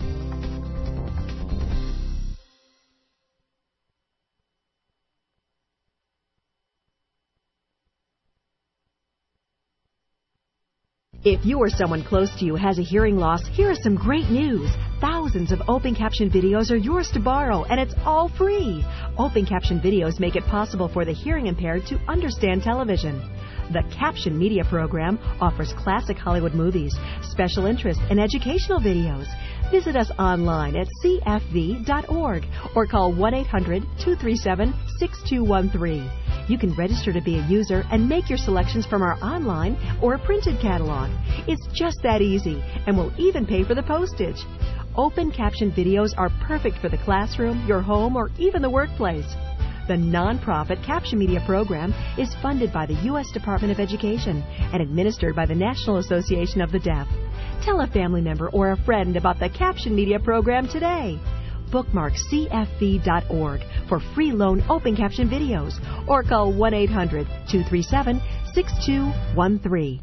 If you or someone close to you has a hearing loss, here is some great news. Thousands of open caption videos are yours to borrow, and it's all free. Open caption videos make it possible for the hearing impaired to understand television. The Caption Media Program offers classic Hollywood movies, special interest, and educational videos. Visit us online at c f v dot org or call one eight hundred two three seven six two one three. You can register to be a user and make your selections from our online or a printed catalog. It's just that easy, and we'll even pay for the postage. Open caption videos are perfect for the classroom, your home, or even the workplace. The nonprofit Caption Media Program is funded by the U S Department of Education and administered by the National Association of the Deaf. Tell a family member or a friend about the Caption Media Program today. Bookmark c f v dot org for free loan open caption videos or call one eight hundred two three seven six two one three.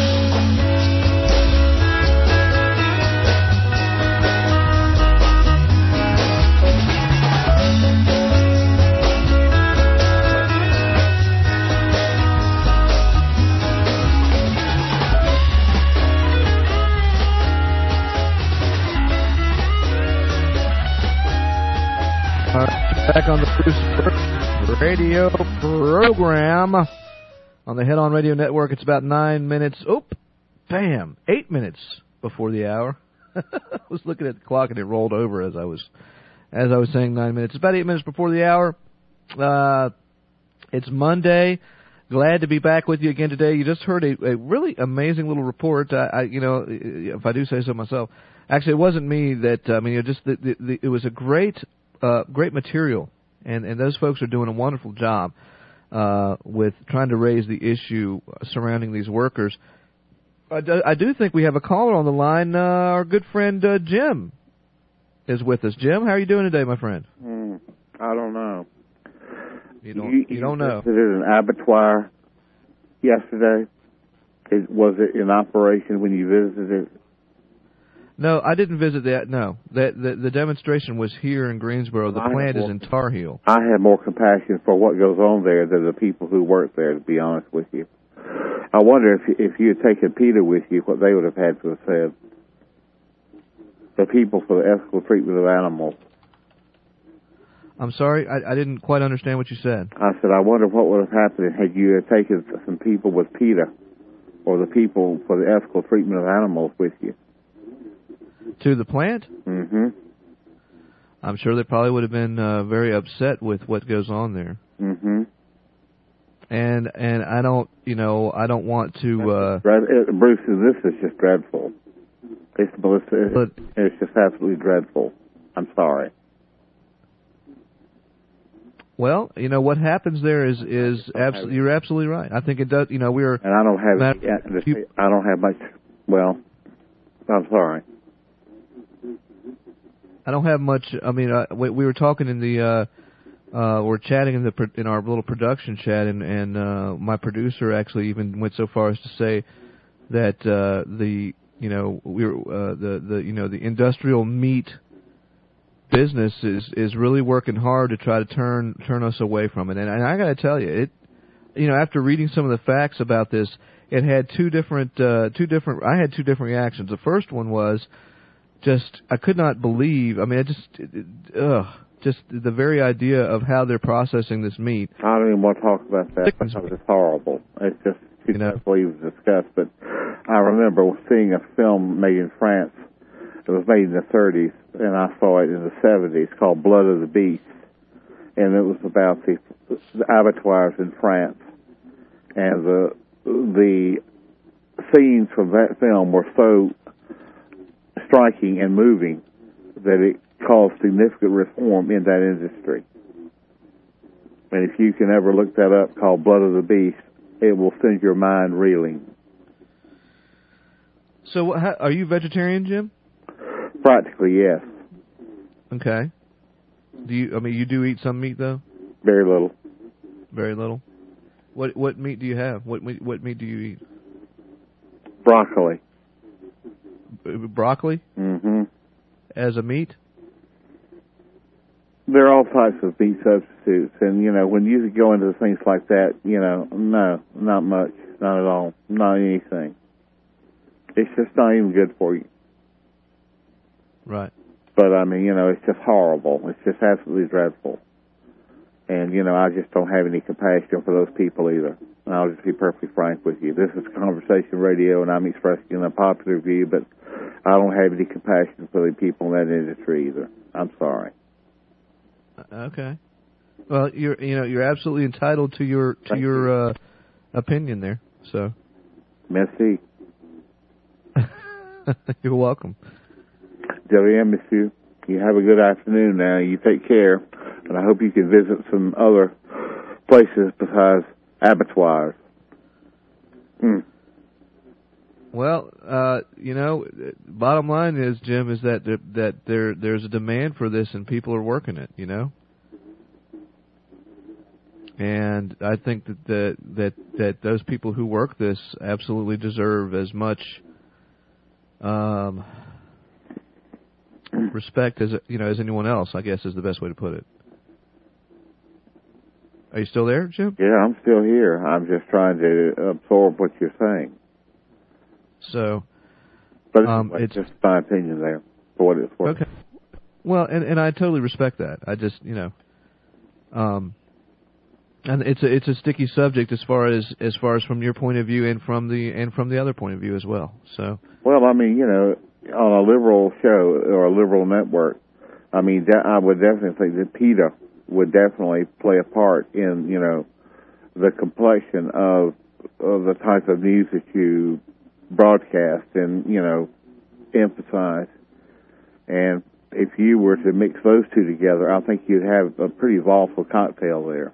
Back on the Bruce Birch Radio program on the Head On Radio Network. It's about nine minutes. Oh, bam! Eight minutes before the hour. I was looking at the clock and it rolled over as I was as I was saying nine minutes. It's about eight minutes before the hour. Uh, it's Monday. Glad to be back with you again today. You just heard a, a really amazing little report. I, I, you know, if I do say so myself. Actually, it wasn't me that. I mean, it just the, the, the, it was a great. Uh, great material, and, and those folks are doing a wonderful job uh, with trying to raise the issue surrounding these workers. I do, I do think we have a caller on the line. Uh, our good friend uh, Jim is with us. Jim, how are you doing today, my friend? Mm, I don't know. You don't. You, you don't know. Visited an abattoir yesterday. It, was it in operation when you visited it? No, I didn't visit that. No, that the, the demonstration was here in Greensboro. The I plant is more, in Tar Heel. I have more compassion for what goes on there than the people who work there, to be honest with you. I wonder if if you had taken PETA with you, what they would have had to have said. The people for the ethical treatment of animals. I'm sorry, I, I didn't quite understand what you said. I said, I wonder what would have happened had you taken some people with PETA, or the people for the ethical treatment of animals with you. To the plant? Mm-hmm. I'm sure they probably would have been uh, very upset with what goes on there. Mm-hmm. And and I don't, you know, I don't want to. Uh, Bruce, this is just dreadful. It's, it's, but, it's just absolutely dreadful. I'm sorry. Well, you know what happens there is is absolutely. You're absolutely right. I think it does. You know, we're. And I don't have. Matt, you, I don't have much. Well, I'm sorry. I don't have much. I mean, uh, we, we were talking in the, uh, uh, we're chatting in the in our little production chat, and and uh, my producer actually even went so far as to say that uh, the you know we were uh, the the you know the industrial meat business is is really working hard to try to turn turn us away from it, and, and I got to tell you, it you know after reading some of the facts about this, it had two different uh, two different. I had two different reactions. The first one was. Just, I could not believe, I mean, I just, ugh, just the very idea of how they're processing this meat. I don't even want to talk about that because it's horrible. It's just, you know, believe it's discussed. But I remember seeing a film made in France. It was made in the thirties, and I saw it in the seventies called Blood of the Beast. And it was about the, the abattoirs in France. And the, the scenes from that film were so striking and moving that it caused significant reform in that industry. And if you can ever look that up, called Blood of the Beast, it will send your mind reeling. So, how, are you vegetarian, Jim? Practically, yes. Okay. Do you? I mean, you do eat some meat, though. Very little. Very little. What what meat do you have? What what meat do you eat? Broccoli. broccoli Mm-hmm. as a meat? There are all types of meat substitutes, and, you know, when you go into things like that, you know, no, not much, not at all, not anything. It's just not even good for you. Right. But, I mean, you know, it's just horrible. It's just absolutely dreadful. And, you know, I just don't have any compassion for those people either. And I'll just be perfectly frank with you. This is Conversation Radio, and I'm expressing an unpopular view, but I don't have any compassion for the people in that industry either. I'm sorry. Okay. Well, you're you know you're absolutely entitled to your to Thank your you. uh, opinion there. So. Merci. You're welcome. De rien, monsieur. You have a good afternoon now. You take care, and I hope you can visit some other places besides abattoirs. Mm. Well, uh, you know, bottom line is, Jim, is that that, that there there's a demand for this and people are working it, you know. And I think that that that, that those people who work this absolutely deserve as much um, respect as you know as anyone else. I guess is the best way to put it. Are you still there, Jim? Yeah, I'm still here. I'm just trying to absorb what you're saying. So, but um, anyway, it's just my opinion there, for what it's worth. Okay. Well, and and I totally respect that. I just you know, um, and it's a it's a sticky subject as far as as far as from your point of view and from the and from the other point of view as well. So. Well, I mean, you know, on a liberal show or a liberal network, I mean, that, I would definitely think that PETA would definitely play a part in you know the complexion of of the type of news that you broadcast and, you know, emphasize. And if you were to mix those two together, I think you'd have a pretty volatile cocktail there.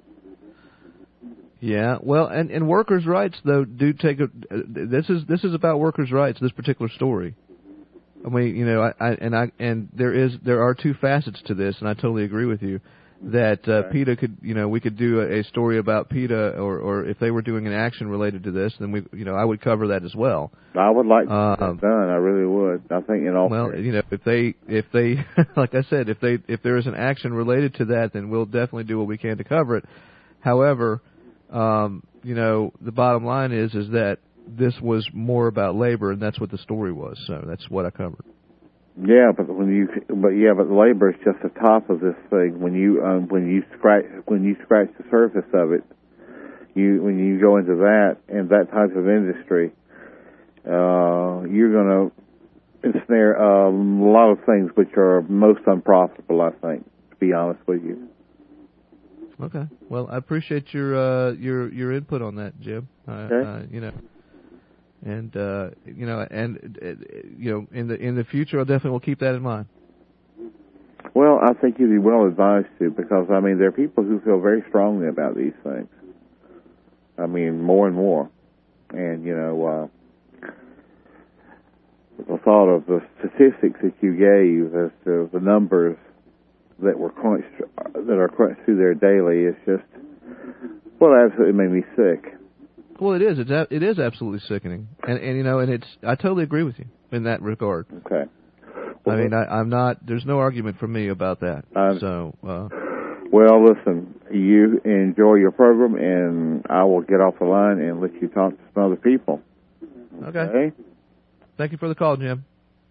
Yeah, well, and, and workers' rights, though, do take a... Uh, this is this is about workers' rights, this particular story. I mean, you know, I, I and I and there is there are two facets to this, and I totally agree with you. That uh, Okay. PETA could, you know, we could do a, a story about PETA, or, or if they were doing an action related to this, then we, you know, I would cover that as well. I would like to uh, see that done. I really would. I think in all. Well, you know, if they, if they, like I said, if they, if there is an action related to that, then we'll definitely do what we can to cover it. However, um, you know, the bottom line is, is that this was more about labor, and that's what the story was. So that's what I covered. Yeah, but when you, but yeah, but labor is just the top of this thing. When you, um, when you scratch, when you scratch the surface of it, you, when you go into that and that type of industry, uh, you're going to ensnare a lot of things which are most unprofitable. I think, to be honest with you. Okay. Well, I appreciate your uh, your your input on that, Jim. Uh, Okay. uh, you know. And uh, you know, and uh, you know, in the in the future, I definitely will keep that in mind. Well, I think you'd be well advised to, because I mean, there are people who feel very strongly about these things. I mean, more and more, and you know, uh, the thought of the statistics that you gave as to the numbers that were crunched, that are crunched through there daily is just, well, absolutely made me sick. Well, it is. It's a, it is absolutely sickening, and and you know, and it's. I totally agree with you in that regard. Okay. I mean, I, I'm not. There's no argument from me about that. Um, so. Uh, well, listen. You enjoy your program, and I will get off the line and let you talk to some other people. okay. Okay. Thank you for the call, Jim.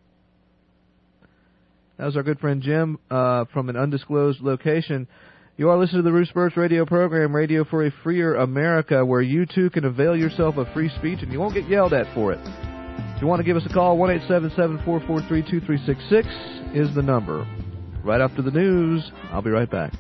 That was our good friend Jim uh, from an undisclosed location. You are listening to the Bruce Birch radio program, Radio for a Freer America, where you too can avail yourself of free speech and you won't get yelled at for it. If you want to give us a call, one eight seven seven, four four three, two three six six is the number. Right after the news, I'll be right back.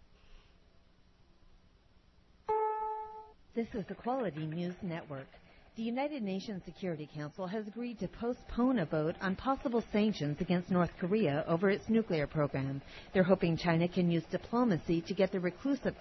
This is the Quality News Network. The United Nations Security Council has agreed to postpone a vote on possible sanctions against North Korea over its nuclear program. They're hoping China can use diplomacy to get the reclusive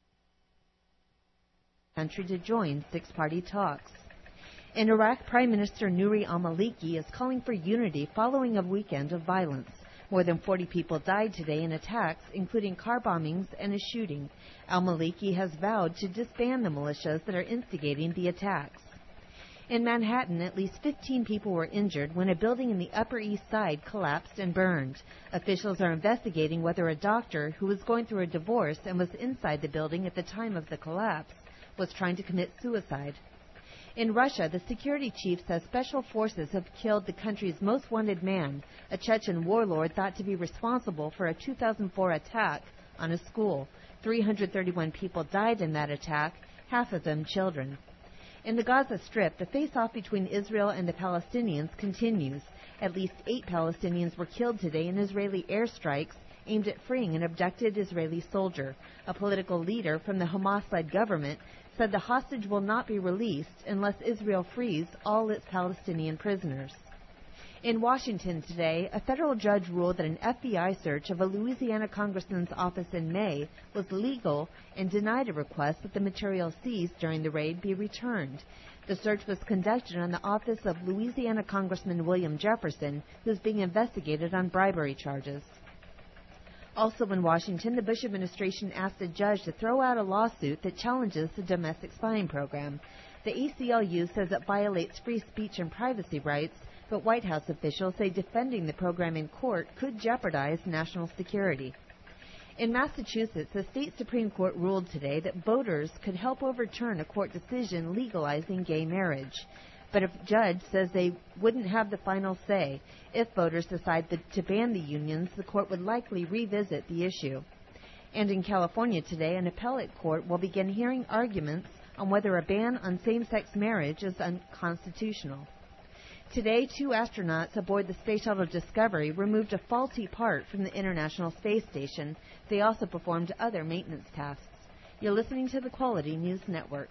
country to join six-party talks. In Iraq, Prime Minister Nouri al-Maliki is calling for unity following a weekend of violence. More than forty people died today in attacks, including car bombings and a shooting. Al-Maliki has vowed to disband the militias that are instigating the attacks. In Manhattan, at least fifteen people were injured when a building in the Upper East Side collapsed and burned. Officials are investigating whether a doctor who was going through a divorce and was inside the building at the time of the collapse was trying to commit suicide. In Russia, the security chief says special forces have killed the country's most wanted man, a Chechen warlord thought to be responsible for a two thousand four attack on a school. three hundred thirty-one people died in that attack, half of them children. In the Gaza Strip, the face-off between Israel and the Palestinians continues. At least eight Palestinians were killed today in Israeli airstrikes aimed at freeing an abducted Israeli soldier. A political leader from the Hamas-led government said the hostage will not be released unless Israel frees all its Palestinian prisoners. In Washington today, a federal judge ruled that an F B I search of a Louisiana congressman's office in May was legal and denied a request that the material seized during the raid be returned. The search was conducted on the office of Louisiana Congressman William Jefferson, who is being investigated on bribery charges. Also in Washington, the Bush administration asked a judge to throw out a lawsuit that challenges the domestic spying program. The A C L U says it violates free speech and privacy rights, but White House officials say defending the program in court could jeopardize national security. In Massachusetts, the state Supreme Court ruled today that voters could help overturn a court decision legalizing gay marriage. But a judge says they wouldn't have the final say. If voters decide to ban the unions, the court would likely revisit the issue. And in California today, an appellate court will begin hearing arguments on whether a ban on same-sex marriage is unconstitutional. Today, two astronauts aboard the Space Shuttle Discovery removed a faulty part from the International Space Station. They also performed other maintenance tasks. You're listening to the Quality News Network.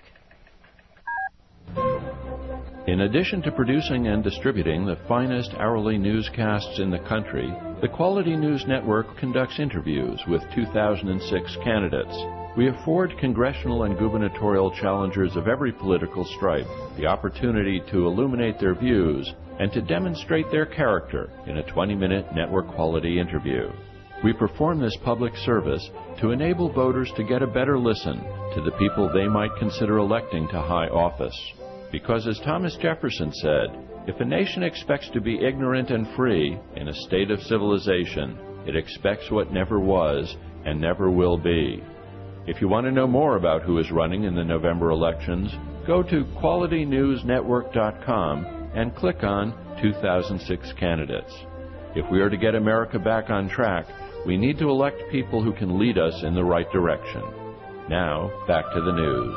In addition to producing and distributing the finest hourly newscasts in the country, the Quality News Network conducts interviews with two thousand six candidates. We afford congressional and gubernatorial challengers of every political stripe the opportunity to illuminate their views and to demonstrate their character in a twenty-minute network-quality interview. We perform this public service to enable voters to get a better listen to the people they might consider electing to high office. Because as Thomas Jefferson said, if a nation expects to be ignorant and free in a state of civilization, it expects what never was and never will be. If you want to know more about who is running in the November elections, go to quality news network dot com and click on two thousand six candidates. If we are to get America back on track, we need to elect people who can lead us in the right direction. Now, back to the news.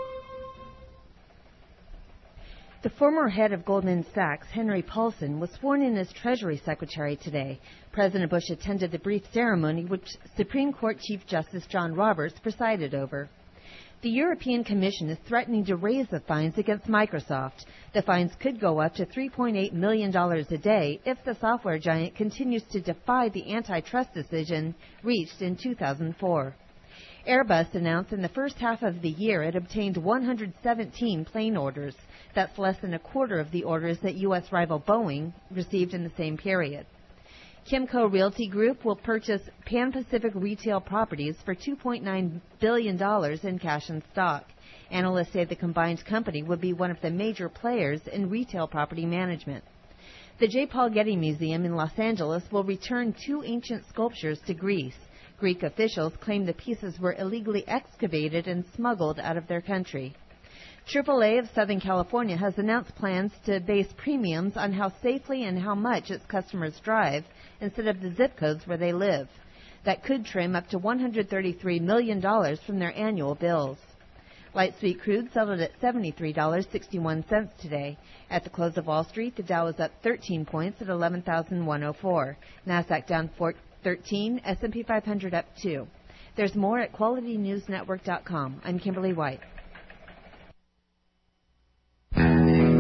The former head of Goldman Sachs, Henry Paulson, was sworn in as Treasury Secretary today. President Bush attended the brief ceremony which Supreme Court Chief Justice John Roberts presided over. The European Commission is threatening to raise the fines against Microsoft. The fines could go up to three point eight million dollars a day if the software giant continues to defy the antitrust decision reached in two thousand four. Airbus announced in the first half of the year it obtained one hundred seventeen plane orders. That's less than a quarter of the orders that U S rival Boeing received in the same period. Kimco Realty Group will purchase Pan Pacific Retail Properties for two point nine billion dollars in cash and stock. Analysts say the combined company would be one of the major players in retail property management. The J. Paul Getty Museum in Los Angeles will return two ancient sculptures to Greece. Greek officials claim the pieces were illegally excavated and smuggled out of their country. triple A of Southern California has announced plans to base premiums on how safely and how much its customers drive instead of the zip codes where they live. That could trim up to one hundred thirty-three million dollars from their annual bills. Light sweet crude settled at seventy-three dollars and sixty-one cents today. At the close of Wall Street, the Dow was up thirteen points at eleven thousand one hundred four. NASDAQ down thirteen, S and P five hundred up two. There's more at quality news network dot com. I'm Kimberly White.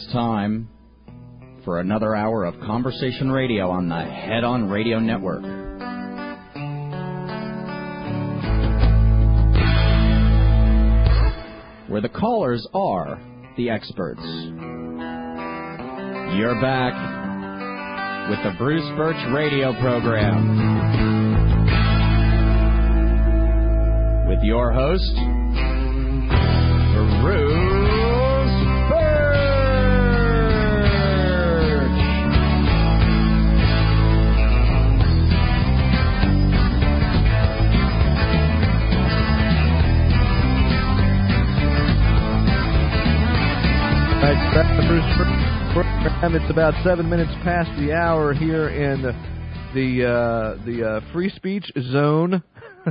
time for another hour of Conversation Radio on the Head On Radio Network. Where the callers are the experts. You're back with the Bruce Birch Radio Program with your host, Bruce That's the Bruce Birch program. It's about seven minutes past the hour here in the the, uh, the uh, free speech zone.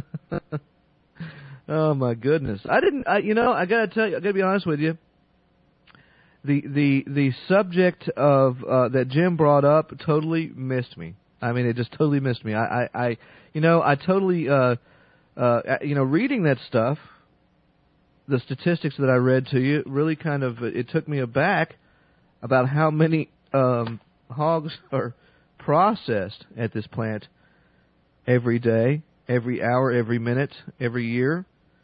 Oh my goodness! I didn't. I, you know, I gotta tell you. I gotta be honest with you. The the the subject of uh, that Jim brought up totally missed me. I mean, it just totally missed me. I I, I you know I totally uh, uh, you know reading that stuff. The statistics that I read to you really kind of, it took me aback about how many um, hogs are processed at this plant every day, every hour, every minute, every year.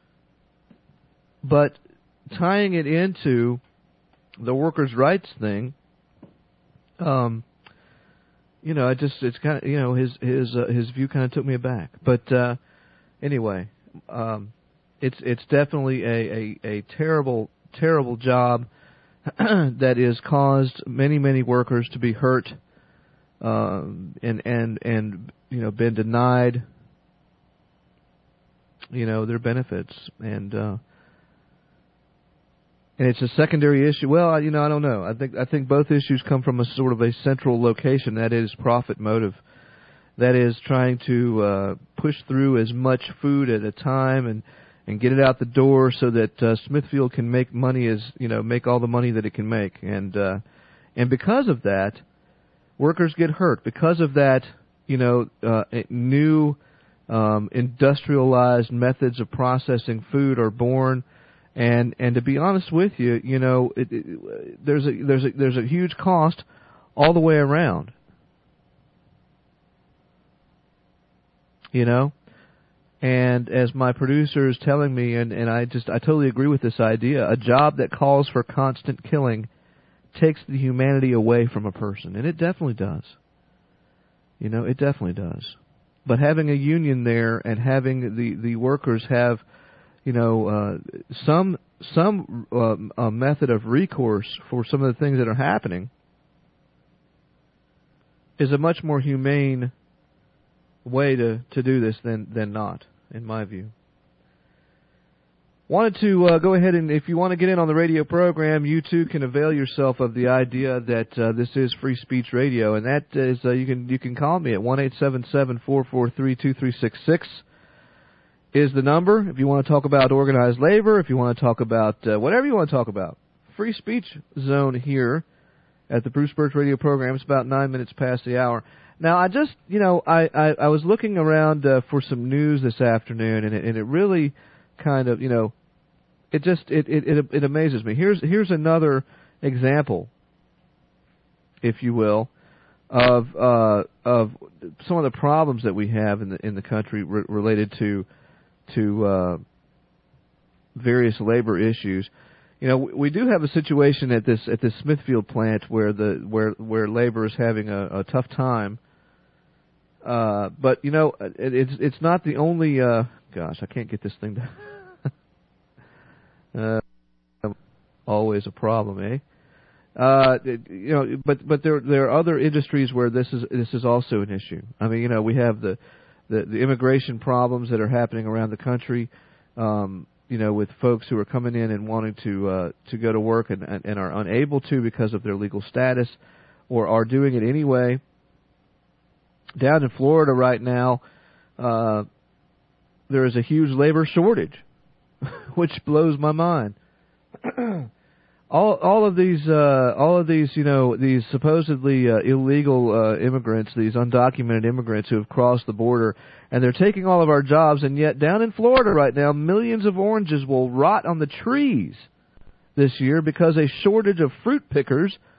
But tying it into the workers' rights thing, um, you know, I just, it's kind of, you know, his his uh, his view kind of took me aback. But uh, anyway, um, It's it's definitely a, a, a terrible, terrible job that has caused many, many workers to be hurt um, and, and, and, you know, been denied, you know, their benefits. And uh, and it's a secondary issue. Well, you know, I don't know. I think I think both issues come from a sort of a central location, that is profit motive. That is trying to uh, push through as much food at a time and and get it out the door so that uh, Smithfield can make money as, you know, make all the money that it can make. And uh, and because of that, workers get hurt. Because of that, you know, uh, new um, industrialized methods of processing food are born. And and to be honest with you, you know, it, it, there's a there's a there's a huge cost all the way around. You know? And as my producer is telling me, and, and I just I totally agree with this idea, a job that calls for constant killing takes the humanity away from a person. And it definitely does. You know, it definitely does. But having a union there and having the, the workers have, you know, uh, some some uh, a method of recourse for some of the things that are happening is a much more humane way to, to do this than, than not, in my view. Wanted to uh, go ahead and, if you want to get in on the radio program, you too can avail yourself of the idea that uh, this is free speech radio, and that is uh, you can you can call me at one eight seven seven, four four three, two three six six is the number. If you want to talk about organized labor, if you want to talk about uh, whatever you want to talk about, free speech zone here at the Bruce Birch radio program. It's about nine minutes past the hour. Now, I just, you know, I, I, I was looking around uh, for some news this afternoon, and it, and it really kind of, you know, it just, it, it, it, it amazes me. Here's, here's another example, if you will, of, uh, of some of the problems that we have in the, in the country re- related to, to, uh, various labor issues. You know, we do have a situation at this, at this Smithfield plant where the, where, where labor is having a, a tough time. Uh, but you know, it, it's it's not the only. Uh, gosh, I can't get this thing to. uh, always a problem, eh? Uh, it, you know, but but there there are other industries where this is this is also an issue. I mean, you know, we have the the, the immigration problems that are happening around the country. Um, you know, with folks who are coming in and wanting to uh, to go to work and and are unable to because of their legal status, or are doing it anyway. Down in Florida right now, uh, there is a huge labor shortage, which blows my mind. all all of these uh, all of these you know these supposedly uh, illegal uh, immigrants, these undocumented immigrants who have crossed the border, and they're taking all of our jobs, and yet down in Florida right now, millions of oranges will rot on the trees this year because a shortage of fruit pickers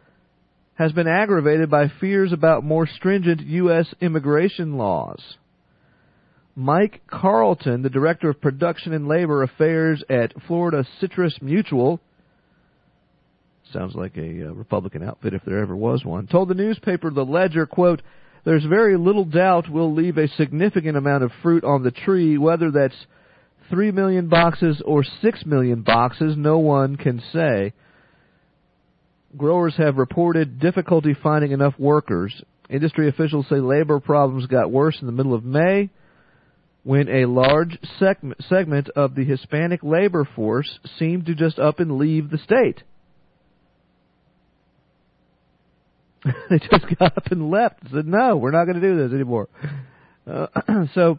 has been aggravated by fears about more stringent U S immigration laws. Mike Carlton, the Director of Production and Labor Affairs at Florida Citrus Mutual, sounds like a uh, Republican outfit if there ever was one, told the newspaper The Ledger, quote, "There's very little doubt we'll leave a significant amount of fruit on the tree, whether that's three million boxes or six million boxes, no one can say. Growers have reported difficulty finding enough workers. Industry officials say labor problems got worse in the middle of May when a large seg- segment of the Hispanic labor force seemed to just up and leave the state." They just got up and left and said, no, we're not going to do this anymore. Uh, so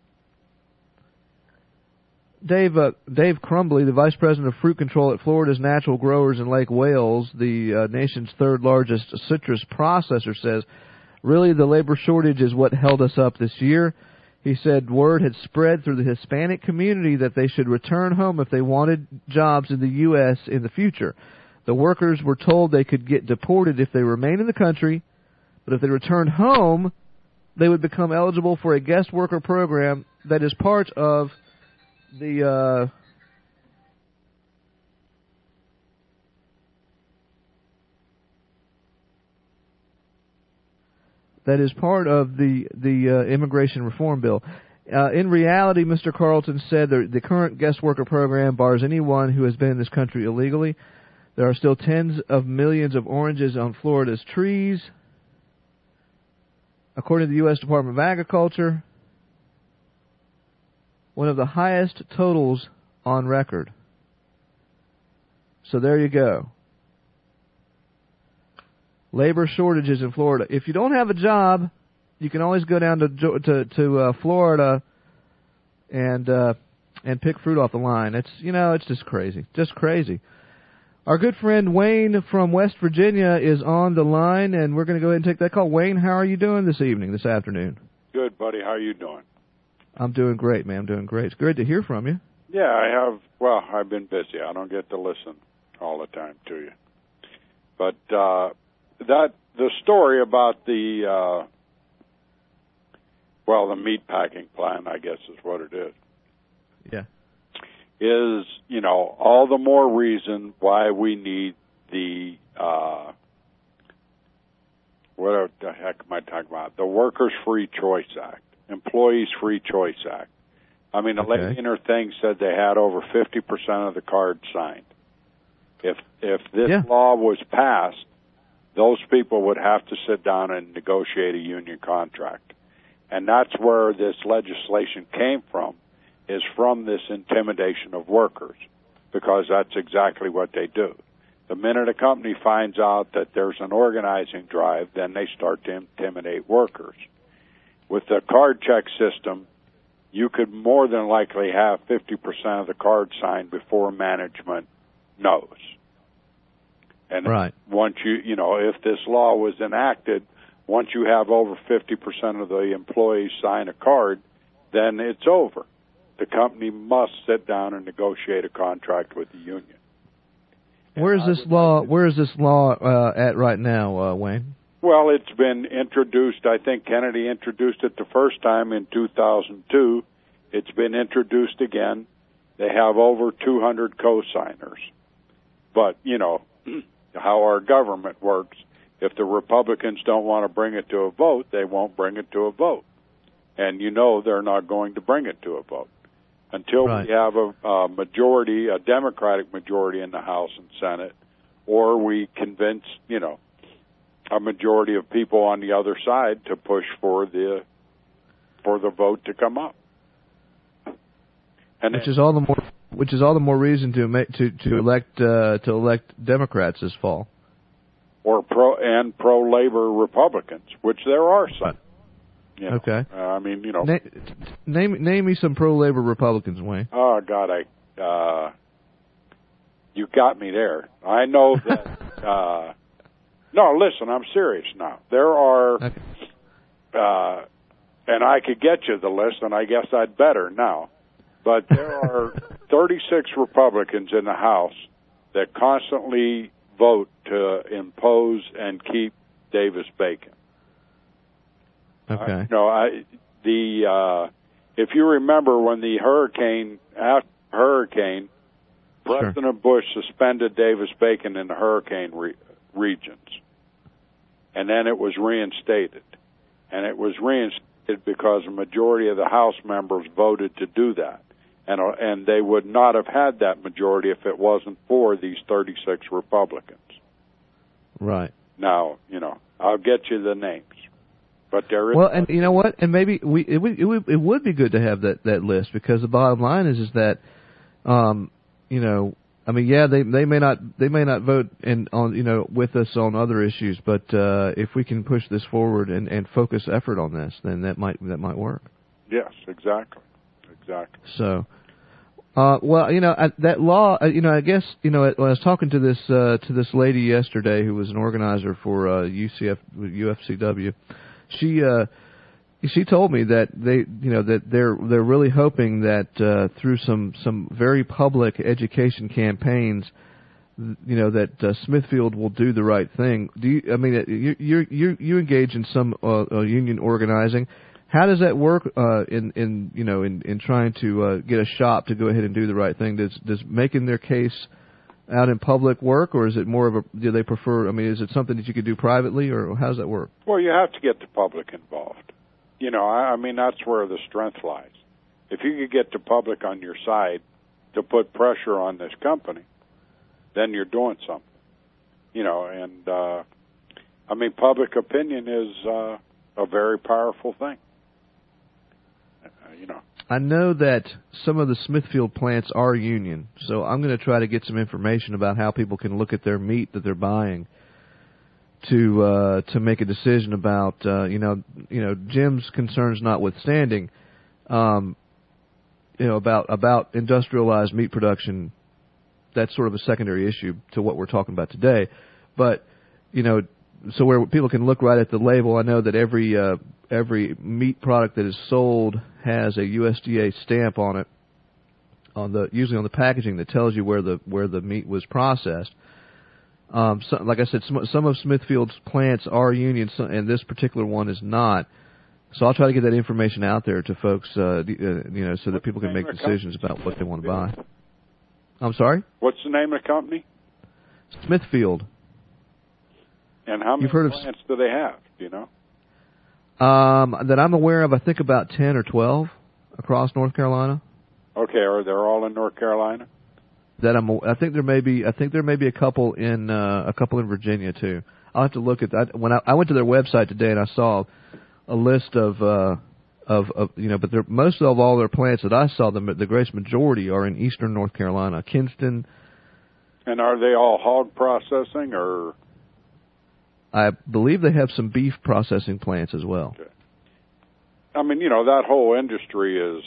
Dave uh, Dave Crumbly, the Vice President of Fruit Control at Florida's Natural Growers in Lake Wales, the uh, nation's third largest citrus processor, says, really the labor shortage is what held us up this year. He said word had spread through the Hispanic community that they should return home if they wanted jobs in the U S in the future. The workers were told they could get deported if they remained in the country, but if they returned home, they would become eligible for a guest worker program that is part of the uh, that is part of the the uh, immigration reform bill. Uh, in reality, Mister Carlton said the, the current guest worker program bars anyone who has been in this country illegally. There are still tens of millions of oranges on Florida's trees. According to the U S Department of Agriculture, one of the highest totals on record. So there you go. Labor shortages in Florida. If you don't have a job, you can always go down to to, to uh, Florida and uh, and pick fruit off the line. It's you know it's just crazy, just crazy. Our good friend Wayne from West Virginia is on the line, and we're going to go ahead and take that call. Wayne, how are you doing this evening, this afternoon? Good, buddy. How are you doing? I'm doing great, man. I'm doing great. It's great to hear from you. Yeah, I have. Well, I've been busy. I don't get to listen all the time to you. But uh, that the story about the, uh, well, the meat packing plant, I guess is what it is. Yeah. Is, you know, all the more reason why we need the, uh, what the heck am I talking about? The Workers' Free Choice Act, Employees' Free Choice Act. I mean, the okay. lady in her thing said they had over fifty percent of the cards signed. If if this yeah. law was passed, those people would have to sit down and negotiate a union contract. And that's where this legislation came from. Is from this intimidation of workers, because that's exactly what they do. The minute a company finds out that there's an organizing drive, then they start to intimidate workers. With the card check system, you could more than likely have fifty percent of the cards signed before management knows. And right. once you, you know, if this law was enacted, once you have over fifty percent of the employees sign a card, then it's over. The company must sit down and negotiate a contract with the union. Where is this law? Where is this law uh, at right now, uh, Wayne? Well, it's been introduced. I think Kennedy introduced it the first time in two thousand two. It's been introduced again. They have over two hundred co-signers. But you know how our government works. If the Republicans don't want to bring it to a vote, they won't bring it to a vote. And you know they're not going to bring it to a vote. Until right. we have a, a majority, a Democratic majority in the House and Senate, or we convince, you know, a majority of people on the other side to push for the for the vote to come up. And which is all the more which is all the more reason to make, to to elect uh, to elect Democrats this fall, or pro and pro labor Republicans, which there are some. Right. You know, okay. Uh, I mean, you know. Na- name name me some pro-labor Republicans, Wayne. Oh, God, I, uh, you got me there. I know that, uh, no, listen, I'm serious now. There are, okay. uh, and I could get you the list, and I guess I'd better now, but there are thirty-six Republicans in the House that constantly vote to impose and keep Davis-Bacon. Okay. Uh, no, I the uh, if you remember when the hurricane after hurricane, Sure. President Bush suspended Davis-Bacon in the hurricane re- regions, and then it was reinstated, and it was reinstated because a majority of the House members voted to do that, and uh, and they would not have had that majority if it wasn't for these thirty-six Republicans. Right. Now, you know, I'll get you the names. But there is well, and you know what? And maybe we it would, it would it would be good to have that, that list, because the bottom line is is that, um, you know, I mean, yeah, they they may not they may not vote in on you know with us on other issues, but uh, if we can push this forward and, and focus effort on this, then that might that might work. Yes, exactly, exactly. So. Uh, well, you know, I, that law, uh, you know, I guess, you know, when I was talking to this, uh, to this lady yesterday who was an organizer for, uh, U C F, U F C W, she, uh, she told me that they, you know, that they're, they're really hoping that, uh, through some, some very public education campaigns, you know, that, uh, Smithfield will do the right thing. Do you, I mean, you, you, you, you engage in some, uh, uh, union organizing. How does that work uh, in, in you know in, in trying to uh, get a shop to go ahead and do the right thing? Does does making their case out in public work, or is it more of a do they prefer? I mean, is it something that you could do privately, or how does that work? Well, you have to get the public involved. You know, I, I mean that's where the strength lies. If you could get the public on your side to put pressure on this company, then you're doing something. You know, and uh, I mean, public opinion is uh, a very powerful thing. You know. I know that some of the Smithfield plants are union, so I'm going to try to get some information about how people can look at their meat that they're buying to uh, to make a decision about uh, you know you know Jim's concerns notwithstanding, um, you know about about industrialized meat production. That's sort of a secondary issue to what we're talking about today, but you know. So where people can look right at the label, I know that every uh, every meat product that is sold has a U S D A stamp on it, on the usually on the packaging that tells you where the where the meat was processed. Um, so, like I said, some, some of Smithfield's plants are union, and this particular one is not. So I'll try to get that information out there to folks, uh, you know, so that people can make decisions about what they want to buy. I'm sorry? What's the name of the company? Smithfield. And how many You've heard plants of, do they have, do you know? Um, that I'm aware of, I think about ten or twelve across North Carolina. Okay, are they all in North Carolina? That I'm, I think there may be, I think there may be a couple in, uh, a couple in Virginia too. I'll have to look at that. When I, I went to their website today and I saw a list of, uh, of, of you know, but most of all their plants that I saw, the, the great majority are in eastern North Carolina, Kinston. And are they all hog processing or? I believe they have some beef processing plants as well. Okay. I mean, you know, that whole industry is,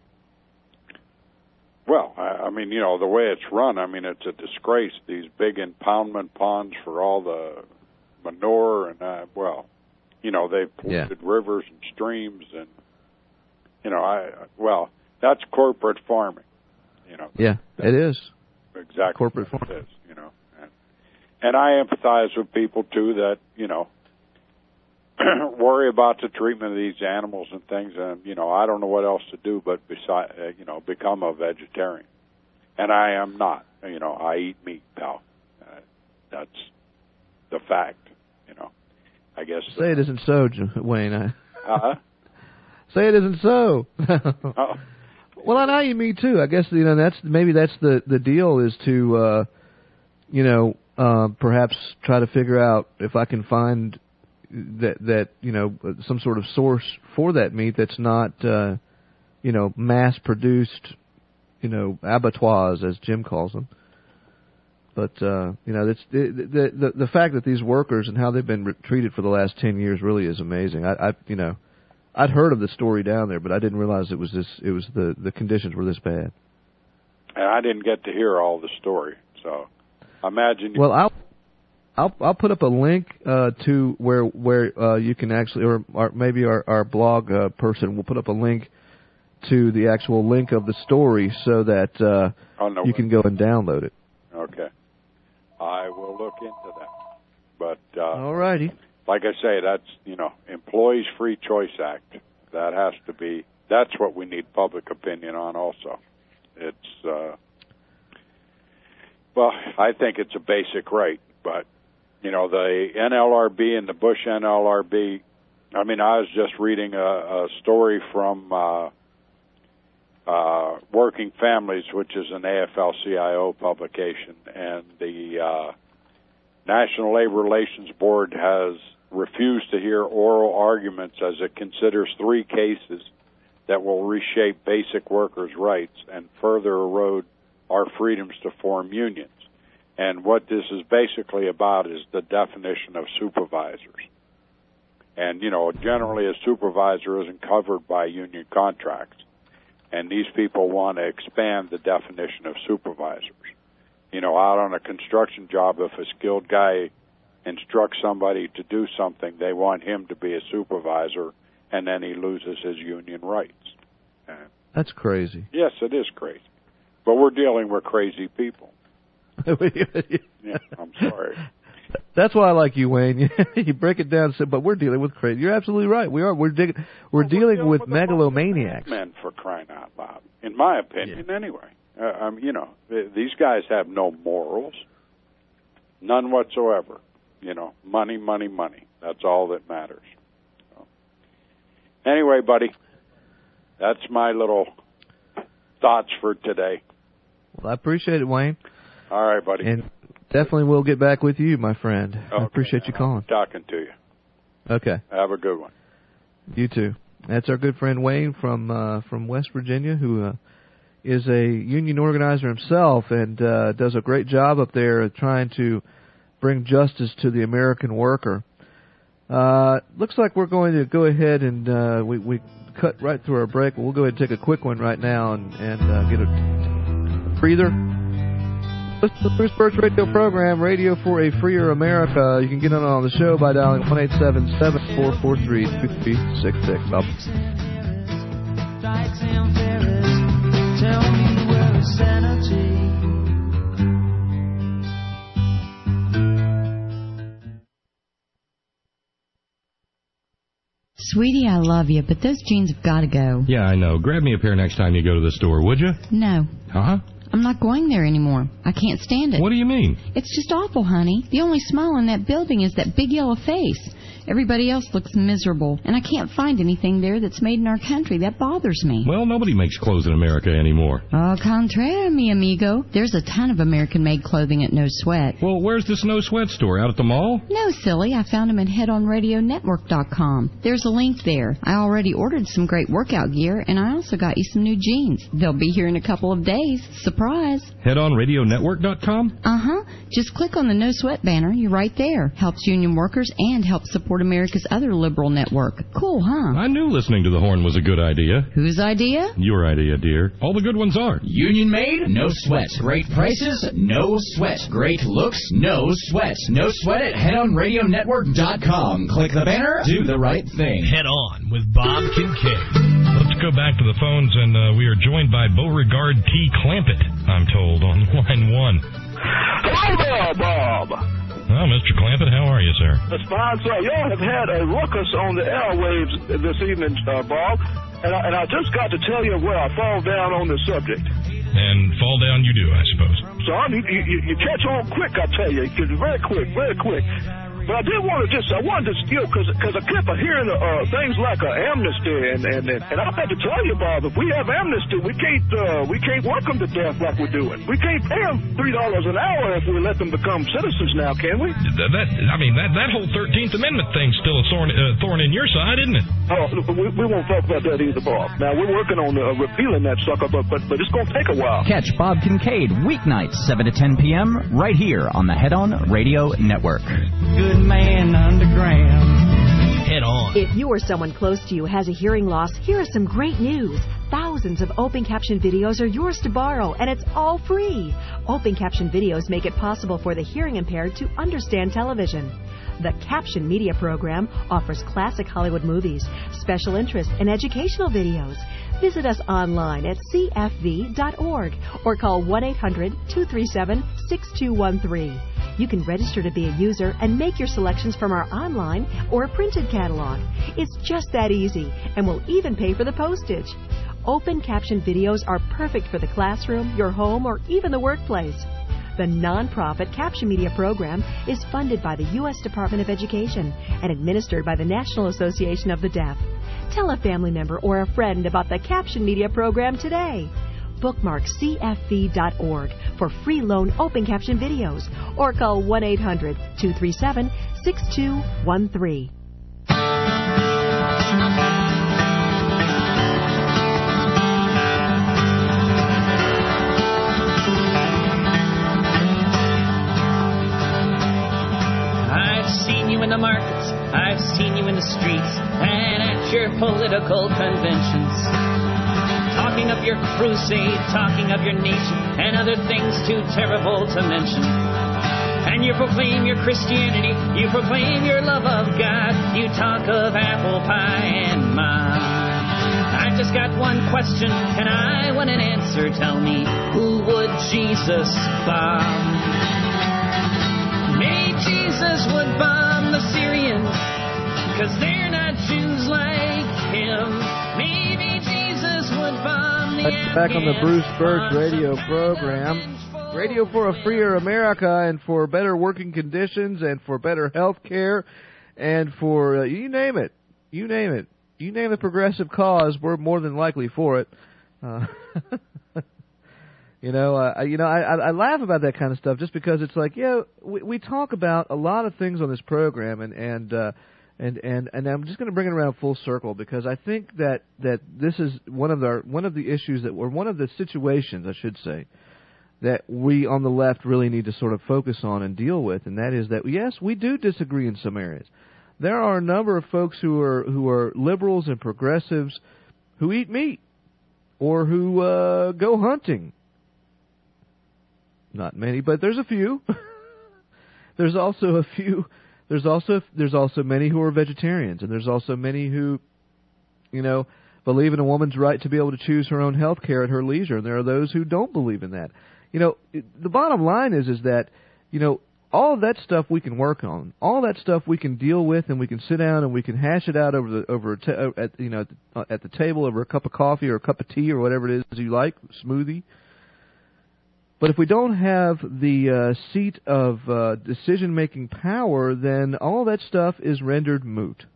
well, I, I mean, you know, the way it's run, I mean, it's a disgrace. These big impoundment ponds for all the manure and, uh, well, you know, they've polluted yeah. rivers and streams and, you know, I, well, that's corporate farming, you know. Yeah, it is. Exactly. Corporate what farming. It is, you know. And, and I empathize with people, too, that, you know, worry about the treatment of these animals and things. And, you know, I don't know what else to do but, beside, uh, you know, become a vegetarian. And I am not. You know, I eat meat, pal. Uh, that's the fact, you know. I guess. Say it isn't so, Wayne. Uh-huh. Say it isn't so. oh. Well, I know you me too. I guess, you know, that's maybe that's the, the deal is to, uh, you know, uh, perhaps try to figure out if I can find that, that, you know, some sort of source for that meat that's not, uh, you know, mass produced, you know, abattoirs, as Jim calls them. But, uh, you know, it's, the, the, the, the fact that these workers and how they've been re- treated for the last ten years really is amazing. I, I, you know, I'd heard of the story down there, but I didn't realize it was this, it was the, the conditions were this bad. And I didn't get to hear all the story, so I imagine. You well, I'll, I'll, I'll put up a link, uh, to where, where, uh, you can actually, or, or maybe our, our blog, uh, person will put up a link to the actual link of the story so that, uh, oh, no you way. can go and download it. Okay. I will look into that. But uh, all righty. Like I say, that's, you know, Employees Free Choice Act. That has to be, that's what we need public opinion on also. It's, uh, well, I think it's a basic right, but, you know, the N L R B and the Bush N L R B, I mean, I was just reading a, a story from uh, uh, Working Families, which is an A F L C I O publication, and the uh, National Labor Relations Board has refused to hear oral arguments as it considers three cases that will reshape basic workers' rights and further erode our freedoms to form unions. And what this is basically about is the definition of supervisors. And, you know, generally a supervisor isn't covered by union contracts. And these people want to expand the definition of supervisors. You know, out on a construction job, if a skilled guy instructs somebody to do something, they want him to be a supervisor, and then he loses his union rights. And that's crazy. Yes, it is crazy. But we're dealing with crazy people. Yeah, I'm sorry. That's why I like you, Wayne. You break it down, but we're dealing with crazy. You're absolutely right. We are. We're, dig- we're, well, dealing, we're dealing with, with megalomaniacs. Men, for crying out loud, in my opinion, yeah. Anyway. Uh, um, you know, these guys have no morals, none whatsoever. You know, money, money, money. That's all that matters. So, anyway, buddy, that's my little thoughts for today. Well, I appreciate it, Wayne. All right, buddy. And definitely we'll get back with you, my friend. Okay. I appreciate you calling. I'm talking to you. Okay. Have a good one. You too. That's our good friend Wayne from uh, from West Virginia, who uh, is a union organizer himself and uh, does a great job up there trying to bring justice to the American worker. Uh, looks like we're going to go ahead and uh, we, we cut right through our break. We'll go ahead and take a quick one right now and, and uh, get a breather. Listen to the Bruce Birch Radio program, Radio for a Freer America. You can get on on the show by dialing one eight seven seven, four four three, two three six six. Tell me where is sanity? Sweetie, I love you, but those jeans have got to go. Yeah, I know. Grab me a pair next time you go to the store, would you? No. Huh? I'm not going there anymore. I can't stand it. What do you mean? It's just awful, honey. The only smile in that building is that big yellow face. Everybody else looks miserable, and I can't find anything there that's made in our country. That bothers me. Well, nobody makes clothes in America anymore. Au contraire, mi amigo. There's a ton of American-made clothing at No Sweat. Well, where's this No Sweat store? Out at the mall? No, silly. I found them at head on radio network dot com. There's a link there. I already ordered some great workout gear, and I also got you some new jeans. They'll be here in a couple of days. Surprise. head on radio network dot com? Uh-huh. Just click on the No Sweat banner. You're right there. Helps union workers and helps support America's other liberal network. Cool, huh? I knew listening to the horn was a good idea. Whose idea? Your idea, dear. All the good ones are. Union made? No sweat. Great prices? No sweat. Great looks? No sweat. No sweat at head on radio network dot com. Click the banner. Do the right thing. Head On with Bob Kincaid. Let's go back to the phones, and uh, we are joined by Beauregard T. Clampett, I'm told, on line one. Hello there, Bob. Well, Mister Clampett, how are you, sir? That's fine, sir. Y'all have had a ruckus on the airwaves this evening, uh, Bob, and I, and I just got to tell you where I fall down on the subject. And fall down you do, I suppose. Son, you, you, you catch on quick, I tell you. It's very quick, very quick. But I did want to just, I wanted to, you know, because I kept hearing uh, things like uh, amnesty, and, and, and I had to tell you, Bob, if we have amnesty, we can't uh, we can't work them to death like we're doing. We can't pay them three dollars an hour if we let them become citizens now, can we? That, that I mean, that, that whole thirteenth Amendment thing's still a thorn, uh, thorn in your side, isn't it? Oh, we, we won't talk about that either, Bob. Now, we're working on uh, repealing that sucker, but, but, but it's going to take a while. Catch Bob Kincaid weeknights, seven to ten p.m., right here on the Head On Radio Network. Good man underground. Head On. If you or someone close to you has a hearing loss, here is some great news. Thousands of open caption videos are yours to borrow, and it's all free. Open caption videos make it possible for the hearing impaired to understand television. The Caption Media Program offers classic Hollywood movies, special interest, and educational videos. Visit us online at c f v dot org or call one eight hundred, two three seven, six two one three. You can register to be a user and make your selections from our online or printed catalog. It's just that easy, and we'll even pay for the postage. Open caption videos are perfect for the classroom, your home, or even the workplace. The nonprofit Caption Media program is funded by the U S Department of Education and administered by the National Association of the Deaf. Tell a family member or a friend about the Caption Media program today. Bookmark C F V dot org for free loan open caption videos or call one eight hundred two three seven six two one three. In the markets, I've seen you in the streets and at your political conventions, talking of your crusade, talking of your nation and other things too terrible to mention. And you proclaim your Christianity, you proclaim your love of God, you talk of apple pie and mom. I've just got one question and I want an answer. Tell me, who would Jesus bomb? Maybe Jesus would bomb the Syrians, cause they're not Jews like him. Maybe Jesus would bomb the Afghans. Back on the Bruce Birch radio program. Radio for a freer America and for better working conditions and for better health care and for, uh, you name it. You name it. You name the progressive cause, we're more than likely for it. Uh, You know, uh, you know, I, I laugh about that kind of stuff just because it's like, yeah, we, we talk about a lot of things on this program, and and uh, and, and and I'm just going to bring it around full circle because I think that, that this is one of the one of the issues that, or one of the situations, I should say, that we on the left really need to sort of focus on and deal with, and that is that yes, we do disagree in some areas. There are a number of folks who are who are liberals and progressives who eat meat or who uh, go hunting. Not many, but there's a few. There's also a few. There's also there's also many who are vegetarians, and there's also many who, you know, believe in a woman's right to be able to choose her own health care at her leisure. And there are those who don't believe in that. You know, the bottom line is is that, you know, all of that stuff we can work on. All that stuff we can deal with, and we can sit down and we can hash it out over the over a ta- at you know at the, at the table over a cup of coffee or a cup of tea or whatever it is you like, smoothie. But if we don't have the uh, seat of uh, decision-making power, then all that stuff is rendered moot.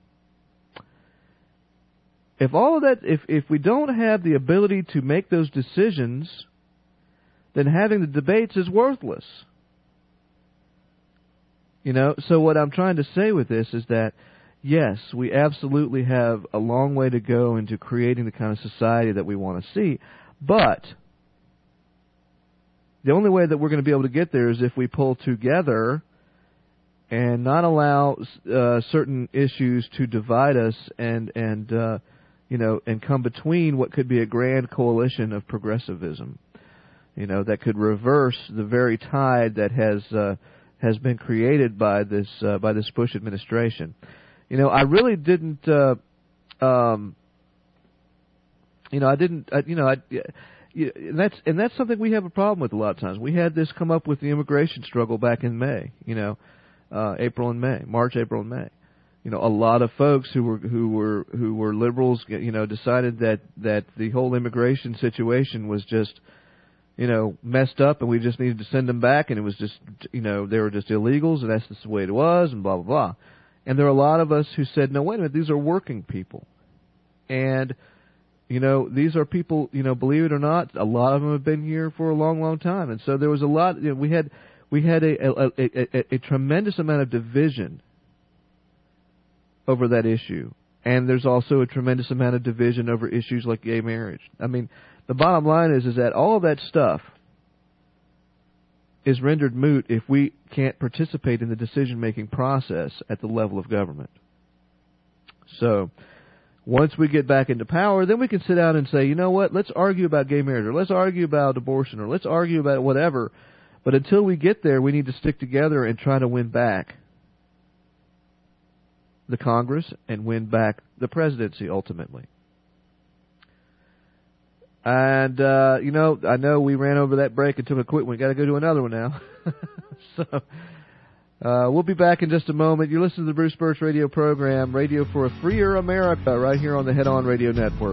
If all of that, if if we don't have the ability to make those decisions, then having the debates is worthless. You know, so what I'm trying to say with this is that, yes, we absolutely have a long way to go into creating the kind of society that we want to see, but the only way that we're going to be able to get there is if we pull together and not allow uh, certain issues to divide us and and uh, you know and come between what could be a grand coalition of progressivism, you know, that could reverse the very tide that has uh, has been created by this uh, by this Bush administration. You know, I really didn't. Uh, um, you know, I didn't. I, you know, I. Yeah, and that's and that's something we have a problem with a lot of times. We had this come up with the immigration struggle back in May, you know, uh, April and May, March, April and May. You know, a lot of folks who were who were who were liberals, you know, decided that that the whole immigration situation was just, you know, messed up, and we just needed to send them back, and it was just, you know, they were just illegals, and that's just the way it was, and blah blah blah. And there are a lot of us who said, no, wait a minute, these are working people, and you know, these are people, you know, believe it or not, a lot of them have been here for a long, long time. And so there was a lot, you know, we had we had a a, a, a, a tremendous amount of division over that issue. And there's also a tremendous amount of division over issues like gay marriage. I mean, the bottom line is is that all of that stuff is rendered moot if we can't participate in the decision-making process at the level of government. So once we get back into power, then we can sit down and say, you know what, let's argue about gay marriage, or let's argue about abortion, or let's argue about whatever. But until we get there, we need to stick together and try to win back the Congress and win back the presidency ultimately. And, uh, you know, I know we ran over that break and took a quick one. We've got to go to another one now. so, Uh, we'll be back in just a moment. You listen to the Bruce Birch radio program, Radio for a Freer America, right here on the Head On Radio Network.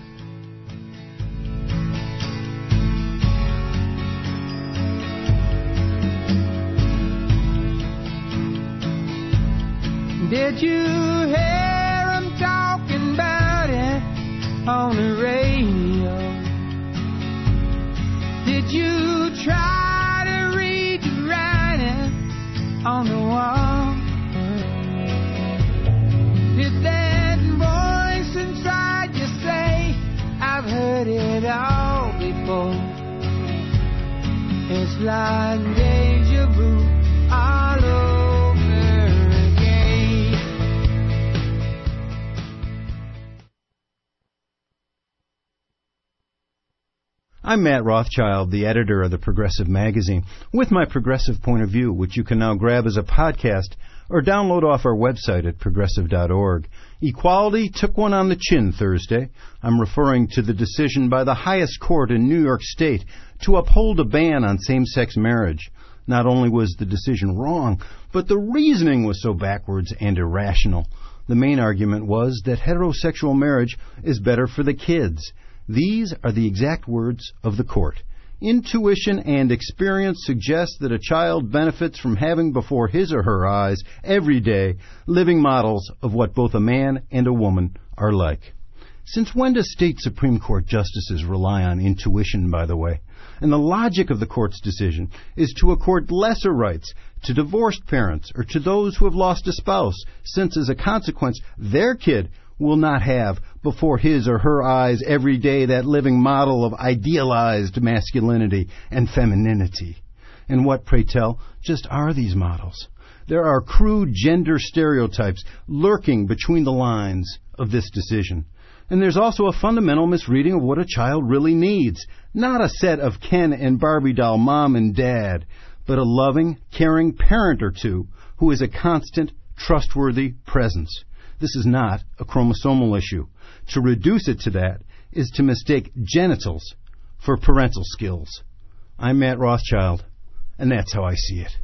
Did you hear them talking about it on the radio? Did you try to read the writing on the wall? Did that voice inside you say, I've heard it all before? It's like deja vu all over. I'm Matt Rothschild, the editor of the Progressive Magazine, with my Progressive Point of View, which you can now grab as a podcast or download off our website at progressive dot org. Equality took one on the chin Thursday. I'm referring to the decision by the highest court in New York State to uphold a ban on same-sex marriage. Not only was the decision wrong, but the reasoning was so backwards and irrational. The main argument was that heterosexual marriage is better for the kids. These are the exact words of the court. Intuition and experience suggest that a child benefits from having before his or her eyes every day living models of what both a man and a woman are like. Since when do state Supreme Court justices rely on intuition, by the way? And the logic of the court's decision is to accord lesser rights to divorced parents or to those who have lost a spouse, since as a consequence, their kid will not have before his or her eyes every day that living model of idealized masculinity and femininity. And what, pray tell, just are these models? There are crude gender stereotypes lurking between the lines of this decision. And there's also a fundamental misreading of what a child really needs. Not a set of Ken and Barbie doll mom and dad, but a loving, caring parent or two who is a constant, trustworthy presence. This is not a chromosomal issue. To reduce it to that is to mistake genitals for parental skills. I'm Matt Rothschild, and that's how I see it.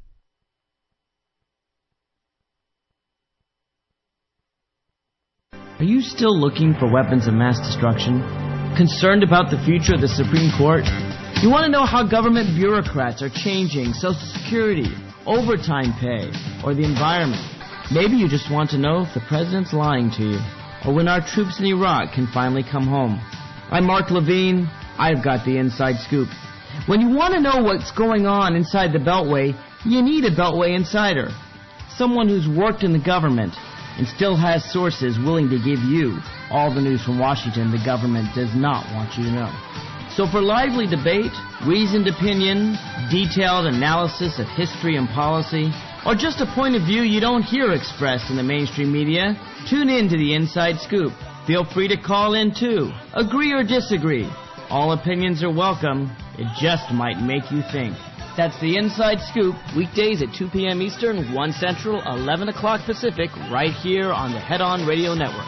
Are you still looking for weapons of mass destruction? Concerned about the future of the Supreme Court? You want to know how government bureaucrats are changing Social Security, overtime pay, or the environment? Maybe you just want to know if the president's lying to you, or when our troops in Iraq can finally come home. I'm Mark Levine. I've got the inside scoop. When you want to know what's going on inside the Beltway, you need a Beltway insider. Someone who's worked in the government and still has sources willing to give you all the news from Washington the government does not want you to know. So for lively debate, reasoned opinion, detailed analysis of history and policy, or just a point of view you don't hear expressed in the mainstream media, tune in to the Inside Scoop. Feel free to call in too. Agree or disagree. All opinions are welcome. It just might make you think. That's the Inside Scoop, weekdays at two p.m. Eastern, one Central, eleven o'clock Pacific, right here on the Head On Radio Network.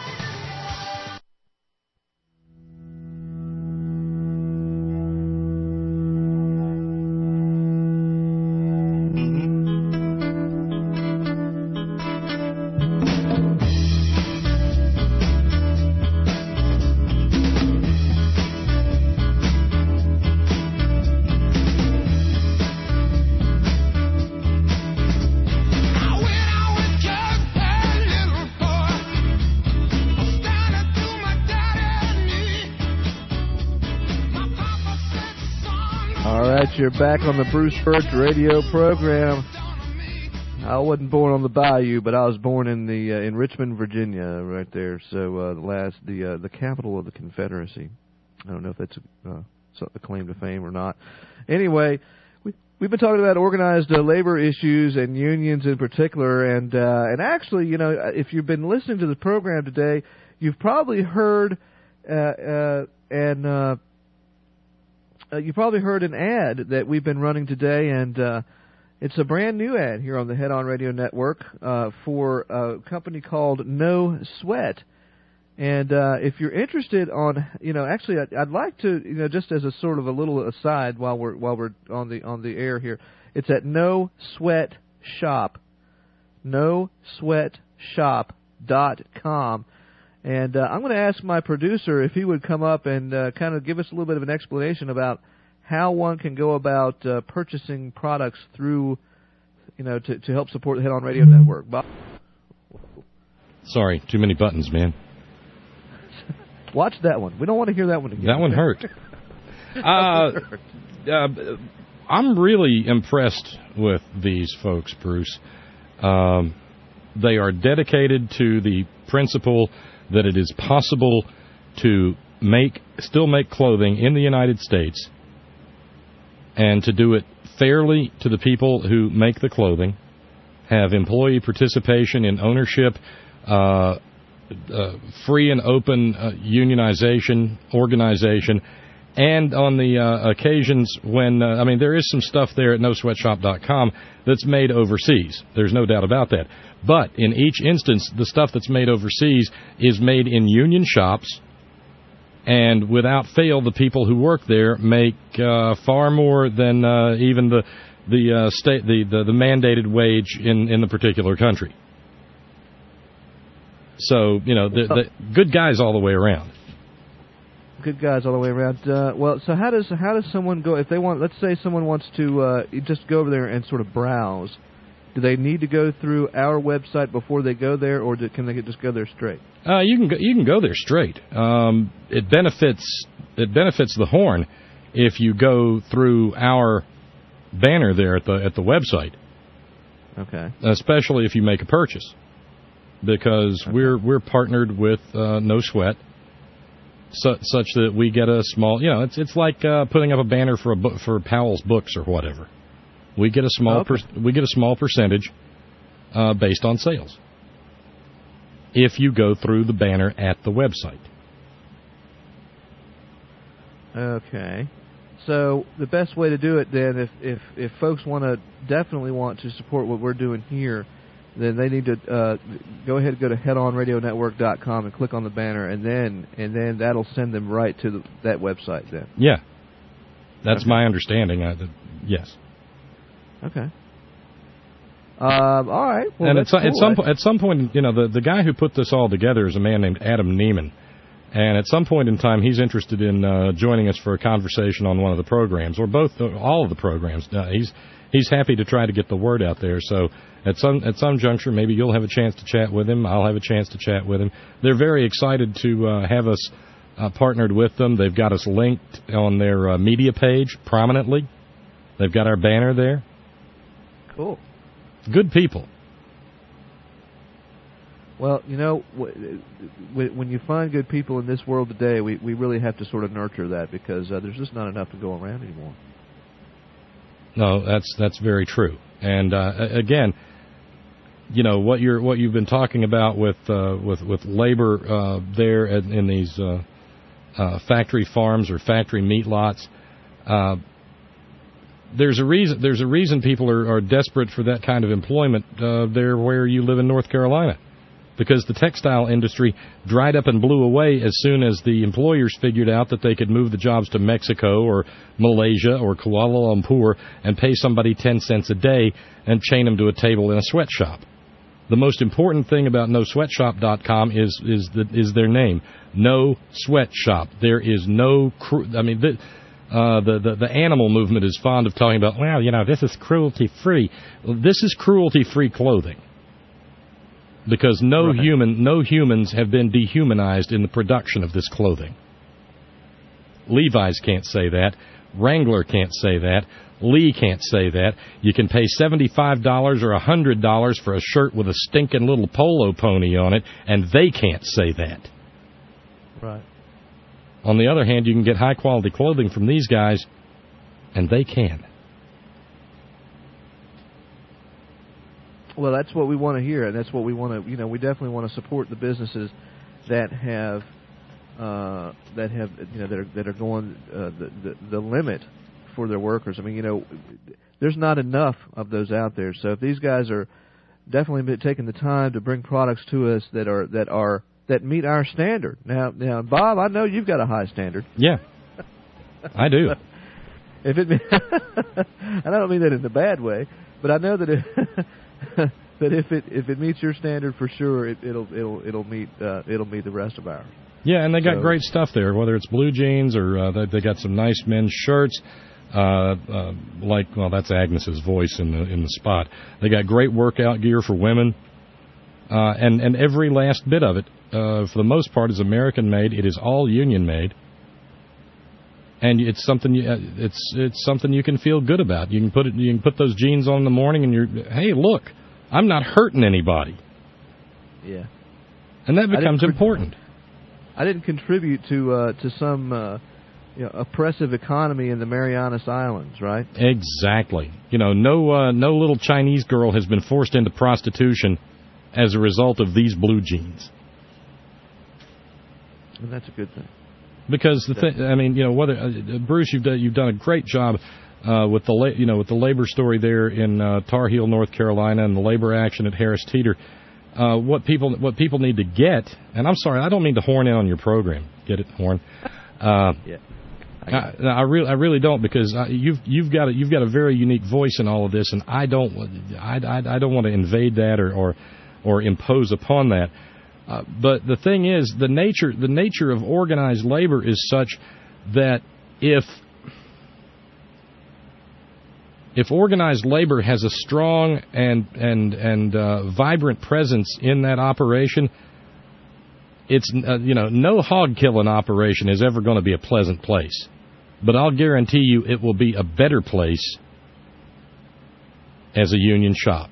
You're back on the Bruce Birch radio program. I wasn't born on the bayou, but I was born in the uh, in Richmond, Virginia, right there. So uh, the last the uh, the capital of the Confederacy. I don't know if that's a, uh, a claim to fame or not. Anyway, we we've been talking about organized uh, labor issues and unions in particular, and uh, and actually, you know, if you've been listening to the program today, you've probably heard uh, uh, and. Uh, Uh, you probably heard an ad that we've been running today, and uh, it's a brand new ad here on the Head On Radio Network uh, for a company called No Sweat. And uh, if you're interested on, you know, actually, I'd, I'd like to, you know, just as a sort of a little aside while we're while we're on the on the air here, it's at no sweat Shop, no sweat shop dot com. And uh, I'm going to ask my producer if he would come up and uh, kind of give us a little bit of an explanation about how one can go about uh, purchasing products through, you know, to, to help support the Head On Radio Network. Bob? Sorry, too many buttons, man. Watch that one. We don't want to hear that one again. That one hurt. uh, uh, I'm really impressed with these folks, Bruce. Um, they are dedicated to the principle that it is possible to make, still make clothing in the United States, and to do it fairly to the people who make the clothing, have employee participation in ownership, uh, uh, free and open uh, unionization, organization, and on the uh, occasions when, uh, I mean, there is some stuff there at no sweat shop dot com that's made overseas. There's no doubt about that. But in each instance, the stuff that's made overseas is made in union shops, and without fail, the people who work there make uh, far more than uh, even the the uh, state the, the the mandated wage in in the particular country. So you know, the, the good guys all the way around. Good guys all the way around. Uh, well, so how does how does someone go if they want? Let's say someone wants to uh, just go over there and sort of browse. Do they need to go through our website before they go there, or do, can they just go there straight? Uh, you can go, you can go there straight. Um, it benefits it benefits the Horn if you go through our banner there at the at the website. Okay. Especially if you make a purchase, because okay. we're we're partnered with uh, No Sweat, su- such that we get a small. You know, it's it's like uh, putting up a banner for a book, for Powell's Books or whatever. We get a small okay. per, we get a small percentage uh, based on sales if you go through the banner at the website. Okay. So the best way to do it then, if if, if folks want to definitely want to support what we're doing here, then they need to uh, go ahead and go to head on radio network dot com and click on the banner, and then and then that'll send them right to the, that website then. Yeah. That's okay. my understanding. I, the, yes. Okay. Um, all right. Well, and that's at, cool. at some po- at some point, you know, the the guy who put this all together is a man named Adam Neiman, and at some point in time, he's interested in uh, joining us for a conversation on one of the programs, or both, uh, all of the programs. Uh, he's he's happy to try to get the word out there. So at some at some juncture, maybe you'll have a chance to chat with him. I'll have a chance to chat with him. They're very excited to uh, have us uh, partnered with them. They've got us linked on their uh, media page prominently. They've got our banner there. Cool. Good people. Well, you know, when you find good people in this world today, we, we really have to sort of nurture that, because uh, there's just not enough to go around anymore. No, that's that's very true. And uh, again, you know what you're what you've been talking about with uh, with with labor uh, there in, in these uh, uh, factory farms or factory meat lots. Uh, There's a reason. There's a reason people are, are desperate for that kind of employment uh, there where you live in North Carolina, because the textile industry dried up and blew away as soon as the employers figured out that they could move the jobs to Mexico or Malaysia or Kuala Lumpur and pay somebody ten cents a day and chain them to a table in a sweatshop. The most important thing about no sweat shop dot com is is the, is their name, No Sweat Shop. There is no. Cru- I mean. The, Uh, the, the the animal movement is fond of talking about, well, you know, this is cruelty-free. Well, this is cruelty-free clothing, because no right. human, no humans have been dehumanized in the production of this clothing. Levi's can't say that. Wrangler can't say that. Lee can't say that. You can pay seventy-five dollars or one hundred dollars for a shirt with a stinking little polo pony on it, and they can't say that. Right. On the other hand, you can get high-quality clothing from these guys, and they can. Well, that's what we want to hear, and that's what we want to, you know, we definitely want to support the businesses that have, uh, that have, you know, that are, that are going uh, the, the, the limit for their workers. I mean, you know, there's not enough of those out there. So if these guys are definitely taking the time to bring products to us that are, that are, that meet our standard. Now, now, Bob, I know you've got a high standard. Yeah, I do. If it, and I don't mean that in a bad way, but I know that it, that if it if it meets your standard for sure, it, it'll it'll it'll meet uh, it'll meet the rest of ours. Yeah, and they got so, great stuff there. Whether it's blue jeans or uh, they, they got some nice men's shirts. Uh, uh, like, well, that's Agnes's voice in the in the spot. They got great workout gear for women, uh, and and every last bit of it, uh, for the most part, is American made. It is all union made, and it's something you, uh, it's it's something you can feel good about. You can put it, you can put those jeans on in the morning, and you're, hey, look, I'm not hurting anybody. Yeah, and that becomes I important. I didn't contribute to uh, to some. Uh, You know, oppressive economy in the Marianas Islands, right? Exactly. You know, no uh, no little Chinese girl has been forced into prostitution as a result of these blue jeans. And that's a good thing. Because the thing, I mean, you know, whether uh, Bruce, you've done, you've done a great job uh, with the la- you know with the labor story there in uh, Tar Heel, North Carolina, and the labor action at Harris Teeter. Uh, what people what people need to get, and I'm sorry, I don't mean to horn in on your program. Get it, horn? Uh, yeah. I, I really, I really don't, because I, you've you've got a, you've got a very unique voice in all of this, and I don't, I, I, I don't want to invade that or or, or impose upon that. Uh, but the thing is, the nature the nature of organized labor is such that if if organized labor has a strong and and and uh, vibrant presence in that operation, it's uh, you know no hog killing operation is ever going to be a pleasant place. But I'll guarantee you it will be a better place as a union shop.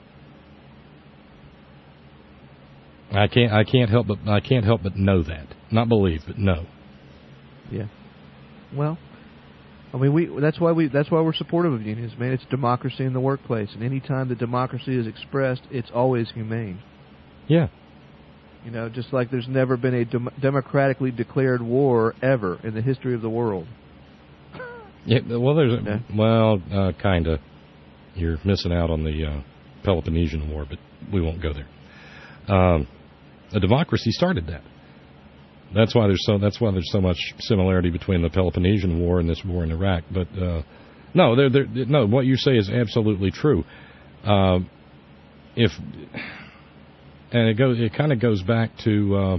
I can't I can't help but I can't help but know that. Not believe, but know. Yeah. Well, I mean we that's why we that's why we're supportive of unions, man. It's democracy in the workplace, and any time that democracy is expressed, it's always humane. Yeah. You know, just like there's never been a dem- democratically declared war ever in the history of the world. Yeah, well, there's a, yeah. well, uh, kind of. You're missing out on the uh, Peloponnesian War, but we won't go there. Um, a democracy started that. That's why there's so that's why there's so much similarity between the Peloponnesian War and this war in Iraq. But uh, no, they're, they're, no, what you say is absolutely true. Uh, if and it goes, it kind of goes back to uh,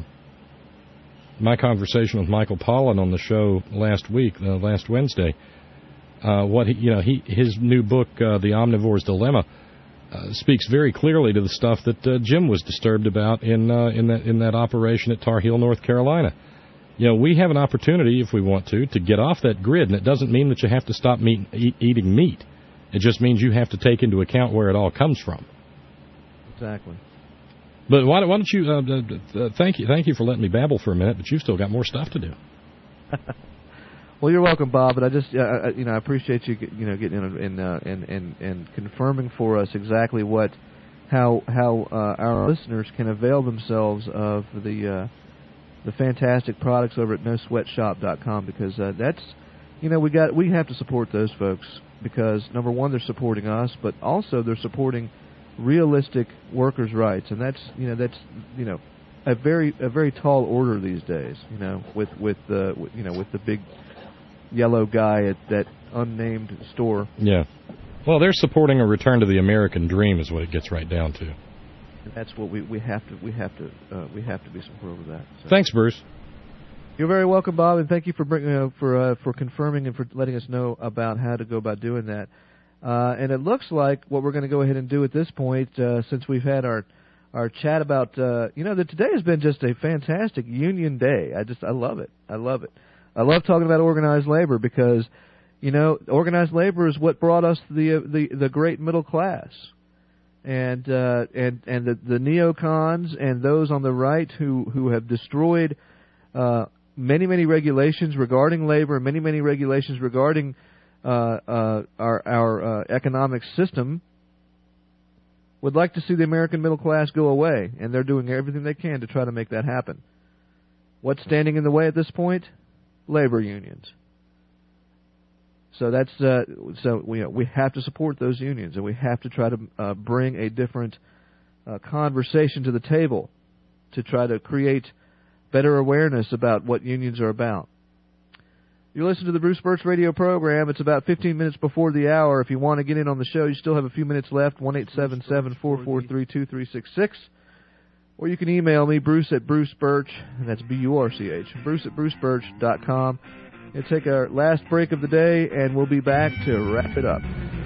my conversation with Michael Pollan on the show last week, uh, last Wednesday. Uh, what he, you know, he his new book, uh, The Omnivore's Dilemma, uh, speaks very clearly to the stuff that uh, Jim was disturbed about in uh, in that in that operation at Tar Heel, North Carolina. You know, we have an opportunity, if we want to, to get off that grid, and it doesn't mean that you have to stop meat, eat, eating meat. It just means you have to take into account where it all comes from. Exactly. But why, why don't you? Uh, uh, thank you, thank you for letting me babble for a minute. But you've still got more stuff to do. Well, you're welcome, Bob. But I just, uh, you know, I appreciate you, you know, getting in and uh, and, and and confirming for us exactly what, how how uh, our listeners can avail themselves of the uh, the fantastic products over at no sweat shop dot com, because uh, that's, you know, we got we have to support those folks, because number one, they're supporting us, but also they're supporting realistic workers' rights, and that's, you know, that's, you know, a very a very tall order these days, you know, with with the uh, you know with the big yellow guy at that unnamed store. Yeah. Well, they're supporting a return to the American dream, is what it gets right down to. And that's what we, we have to we have to uh, we have to be supportive of that. So. Thanks, Bruce. You're very welcome, Bob, and thank you for bringing uh, for uh, for confirming and for letting us know about how to go about doing that. Uh, and it looks like what we're going to go ahead and do at this point, uh, since we've had our our chat about, uh, you know, that today has been just a fantastic union day. I just I love it. I love it. I love talking about organized labor, because, you know, organized labor is what brought us the the, the great middle class, and uh, and and the, the neocons and those on the right who who have destroyed uh, many many regulations regarding labor, many many regulations regarding uh, uh, our our uh, economic system, would like to see the American middle class go away, and they're doing everything they can to try to make that happen. What's standing in the way at this point? Labor unions. So that's uh, so we we have to support those unions, and we have to try to uh, bring a different uh, conversation to the table to try to create better awareness about what unions are about. You listen to the Bruce Birch radio program. It's about fifteen minutes before the hour. If you want to get in on the show, you still have a few minutes left, one eight seven seven, four four three, two three six six. Or you can email me, Bruce at Bruce Birch, and that's B U R C H, Bruce at bruce birch dot com. We'll take our last break of the day, and we'll be back to wrap it up.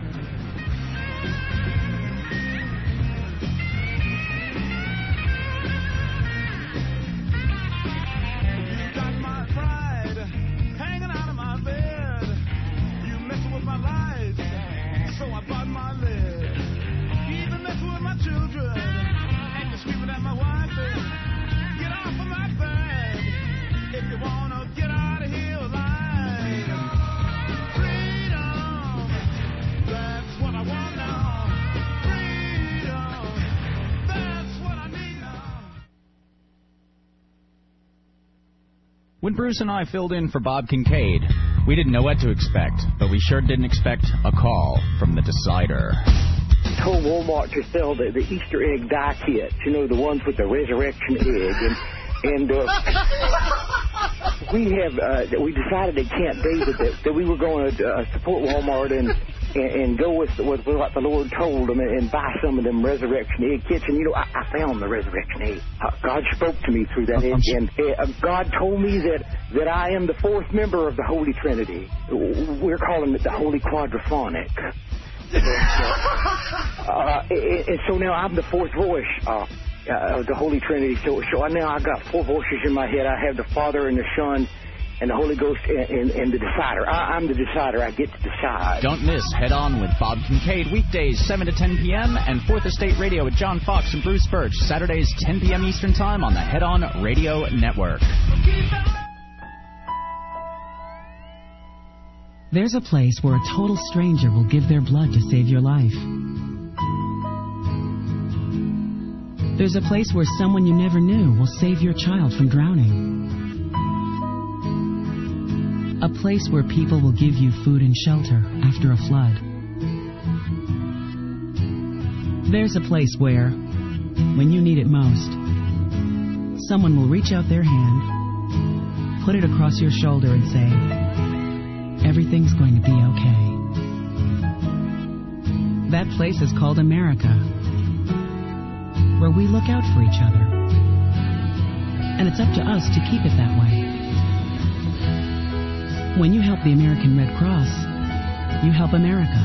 When Bruce and I filled in for Bob Kincaid, we didn't know what to expect, but we sure didn't expect a call from the Decider. Told Walmart to sell the, the Easter egg die kits, you know, the ones with the resurrection egg, and and uh, we have uh, we decided at Camp David that, that we were going to uh, support Walmart and, and and go with, with what the Lord told them and, and buy some of them resurrection egg kits. And you know, I, I found the resurrection egg. Uh, God spoke to me through that, and, and uh, God told me that that I am the fourth member of the Holy Trinity. We're calling it the Holy Quadraphonic. And, uh, uh, and, and so now I'm the fourth voice uh, uh, of the Holy Trinity. So, so now I've got four voices in my head. I have the Father and the Son and the Holy Ghost and, and, and the Decider. I, I'm the Decider. I get to decide. Don't miss Head On with Bob Kincaid, weekdays seven to ten p.m. and Fourth Estate Radio with John Fox and Bruce Birch, Saturdays ten p.m. Eastern Time on the Head On Radio Network. There's a place where a total stranger will give their blood to save your life. There's a place where someone you never knew will save your child from drowning. A place where people will give you food and shelter after a flood. There's a place where, when you need it most, someone will reach out their hand, put it across your shoulder and say, everything's going to be okay. That place is called America, where we look out for each other. And it's up to us to keep it that way. When you help the American Red Cross, you help America.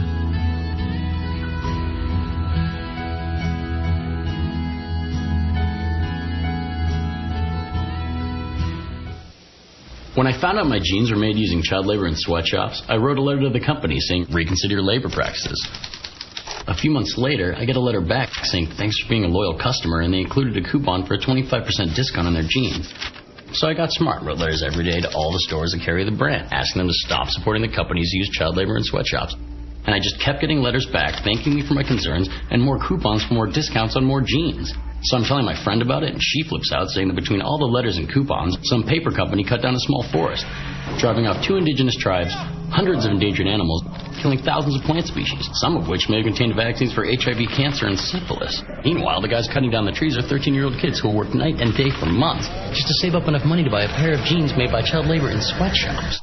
When I found out my jeans were made using child labor in sweatshops, I wrote a letter to the company saying, reconsider your labor practices. A few months later, I get a letter back saying, thanks for being a loyal customer, and they included a coupon for a twenty-five percent discount on their jeans. So I got smart and wrote letters every day to all the stores that carry the brand, asking them to stop supporting the companies who use child labor in sweatshops. And I just kept getting letters back, thanking me for my concerns, and more coupons for more discounts on more jeans. So I'm telling my friend about it, and she flips out, saying that between all the letters and coupons, some paper company cut down a small forest, driving off two indigenous tribes, hundreds of endangered animals, killing thousands of plant species, some of which may have contained vaccines for H I V, cancer, and syphilis. Meanwhile, the guys cutting down the trees are thirteen-year-old kids who will work night and day for months just to save up enough money to buy a pair of jeans made by child labor in sweatshops.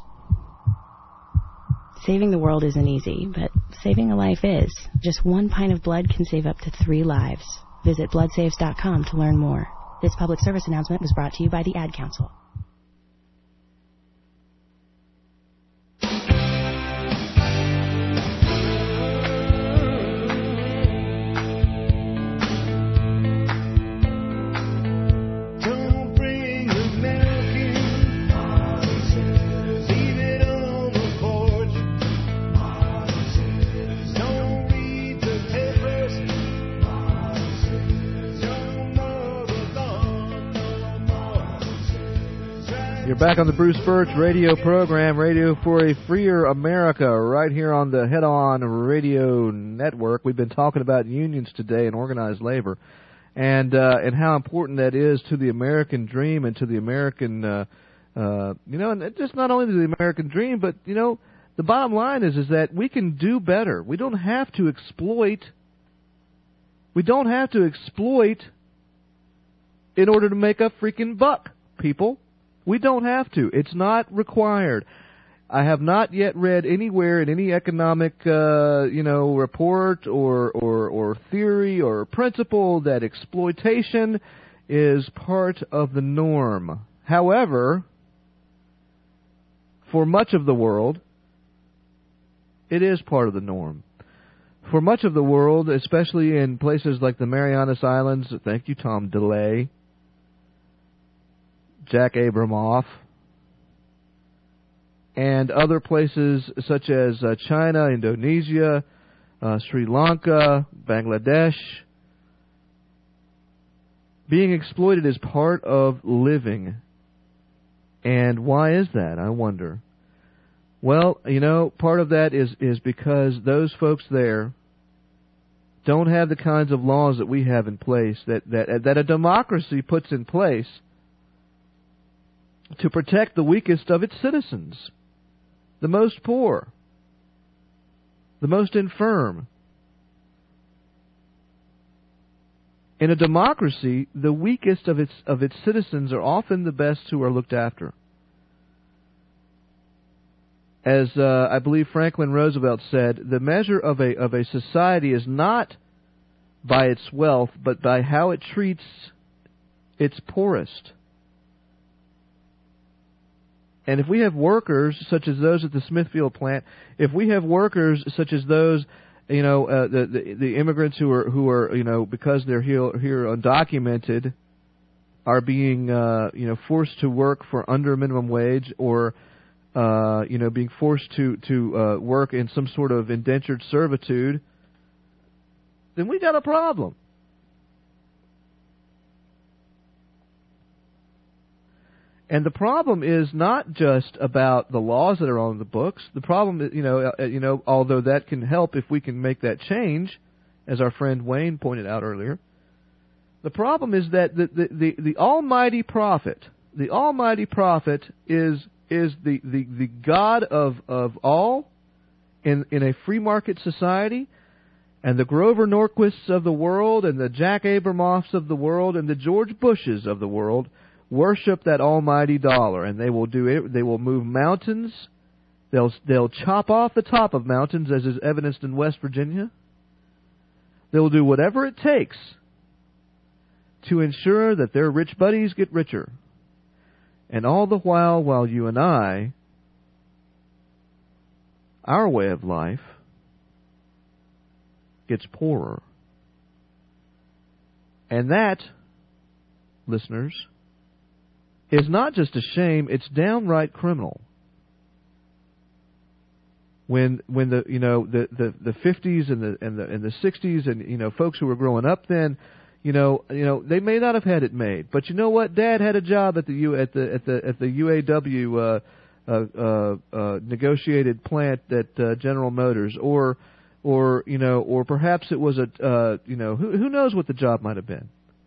Saving the world isn't easy, but saving a life is. Just one pint of blood can save up to three lives. Visit blood saves dot com to learn more. This public service announcement was brought to you by the Ad Council. You're back on the Bruce Birch radio program, Radio for a Freer America, right here on the Head On Radio Network. We've been talking about unions today and organized labor, and uh, and how important that is to the American dream and to the American, uh, uh, you know, and just not only to the American dream, but you know, the bottom line is is that we can do better. We don't have to exploit. We don't have to exploit in order to make a freaking buck, people. We don't have to. It's not required. I have not yet read anywhere in any economic, uh, you know, report or, or, or theory or principle that exploitation is part of the norm. However, for much of the world, it is part of the norm. For much of the world, especially in places like the Marianas Islands, thank you, Tom DeLay, Jack Abramoff, and other places such as uh, China, Indonesia, uh, Sri Lanka, Bangladesh, being exploited is part of living. And why is that, I wonder? Well, you know, part of that is, is because those folks there don't have the kinds of laws that we have in place, that, that, that a democracy puts in place to protect the weakest of its citizens, the most poor, the most infirm. In a democracy, the weakest of its of its citizens are often the best who are looked after. As uh, I believe Franklin Roosevelt said, the measure of a of a society is not by its wealth, but by how it treats its poorest. And if we have workers such as those at the Smithfield plant, if we have workers such as those, you know, uh, the, the the immigrants who are who are you know because they're here here undocumented, are being uh, you know forced to work for under minimum wage, or uh, you know being forced to to uh, work in some sort of indentured servitude, then we got a problem. And the problem is not just about the laws that are on the books. The problem is, you know, uh, you know, although that can help if we can make that change, as our friend Wayne pointed out earlier. The problem is that the the, the, the almighty prophet, the almighty prophet is is the, the, the God of, of all in in a free market society, and the Grover Norquists of the world, and the Jack Abramoffs of the world, and the George Bushes of the world worship that almighty dollar, and they will do it. They will move mountains. They'll they'll chop off the top of mountains, as is evidenced in West Virginia. They will do whatever it takes to ensure that their rich buddies get richer, and all the while, while you and I, our way of life, gets poorer, and that, listeners, is not just a shame, it's downright criminal. When when the you know the, the, the fifties and the and the and the sixties and you know folks who were growing up then, you know you know they may not have had it made, but you know what? Dad had a job at the U at the at the at the U A W uh, uh, uh, uh, negotiated plant at uh, General Motors, or or you know or perhaps it was a uh, you know who who knows what the job might have been.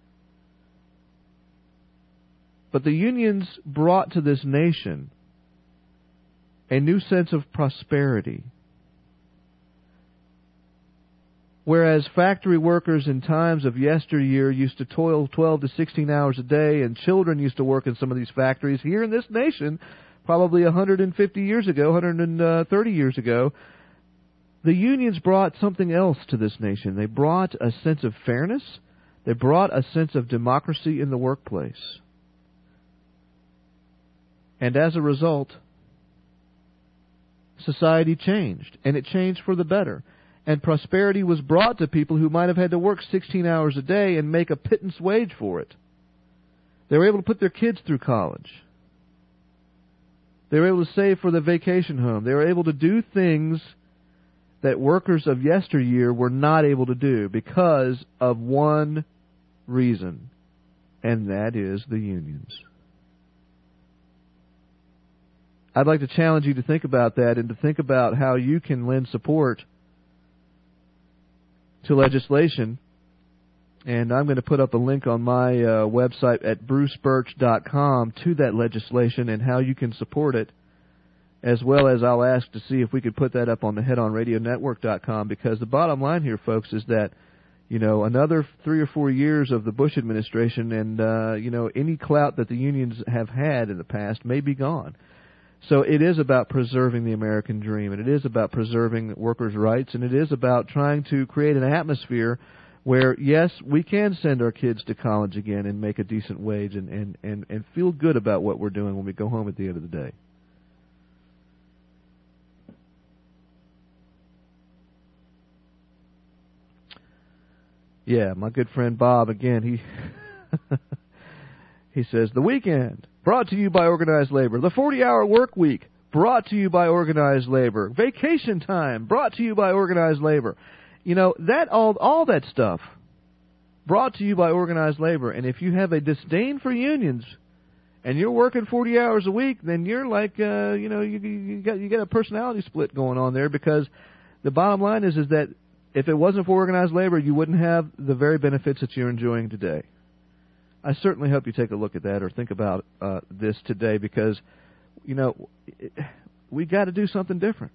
But the unions brought to this nation a new sense of prosperity. Whereas factory workers in times of yesteryear used to toil twelve to sixteen hours a day, and children used to work in some of these factories, here in this nation, probably one hundred fifty years ago, one hundred thirty years ago, the unions brought something else to this nation. They brought a sense of fairness. They brought a sense of democracy in the workplace. And as a result, society changed, and it changed for the better. And prosperity was brought to people who might have had to work sixteen hours a day and make a pittance wage for it. They were able to put their kids through college. They were able to save for the vacation home. They were able to do things that workers of yesteryear were not able to do because of one reason, and that is the unions. I'd like to challenge you to think about that and to think about how you can lend support to legislation. And I'm going to put up a link on my uh, website at bruce birch dot com to that legislation and how you can support it, as well as I'll ask to see if we could put that up on the head on radio network dot com, because the bottom line here, folks, is that, you know, another three or four years of the Bush administration and, uh, you know, any clout that the unions have had in the past may be gone. So it is about preserving the American dream, and it is about preserving workers' rights, and it is about trying to create an atmosphere where, yes, we can send our kids to college again and make a decent wage and, and, and, and feel good about what we're doing when we go home at the end of the day. Yeah, my good friend Bob, again, he he says, the weekend, brought to you by organized labor. The forty-hour work week, brought to you by organized labor. Vacation time, brought to you by organized labor. You know, that all all that stuff brought to you by organized labor. And if you have a disdain for unions and you're working forty hours a week, then you're like, uh, you know, you, you got you got a personality split going on there, because the bottom line is is that if it wasn't for organized labor, you wouldn't have the very benefits that you're enjoying today. I certainly hope you take a look at that or think about uh, this today, because, you know, we got to do something different.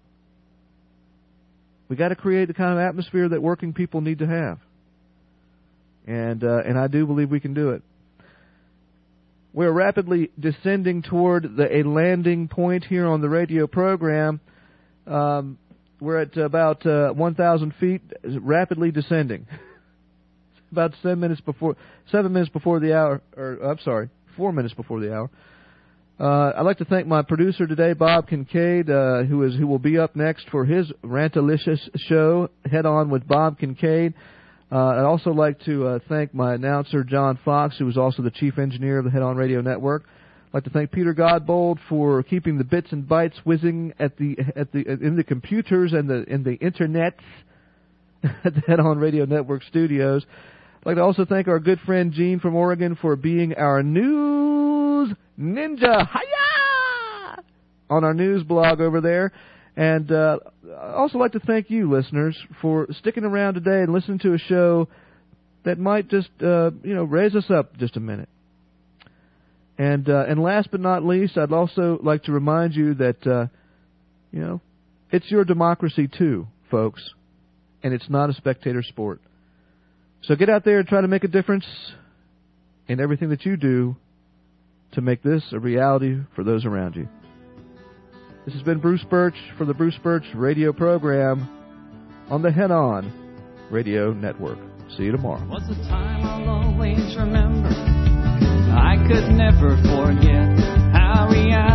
We got to create the kind of atmosphere that working people need to have, and uh, and I do believe we can do it. We're rapidly descending toward the, a landing point here on the radio program. Um, we're at about uh, one thousand feet, rapidly descending. About seven minutes before seven minutes before the hour, or I'm sorry, four minutes before the hour. Uh, I'd like to thank my producer today, Bob Kincaid, uh, who is who will be up next for his Rantalicious show, Head On with Bob Kincaid. Uh, I'd also like to uh, thank my announcer, John Fox, who is also the chief engineer of the Head On Radio Network. I'd like to thank Peter Godbold for keeping the bits and bytes whizzing at the at the in the computers and the in the internets at the Head On Radio Network studios. I'd like to also thank our good friend Gene from Oregon for being our news ninja, hi-ya! On our news blog over there. And uh, I'd also like to thank you, listeners, for sticking around today and listening to a show that might just, uh, you know, raise us up just a minute. And uh, and last but not least, I'd also like to remind you that, uh, you know, it's your democracy too, folks, and it's not a spectator sport. So get out there and try to make a difference in everything that you do to make this a reality for those around you. This has been Bruce Birch for the Bruce Birch radio program on the Head On Radio Network. See you tomorrow. Was a time I'll always remember. I could never forget how reality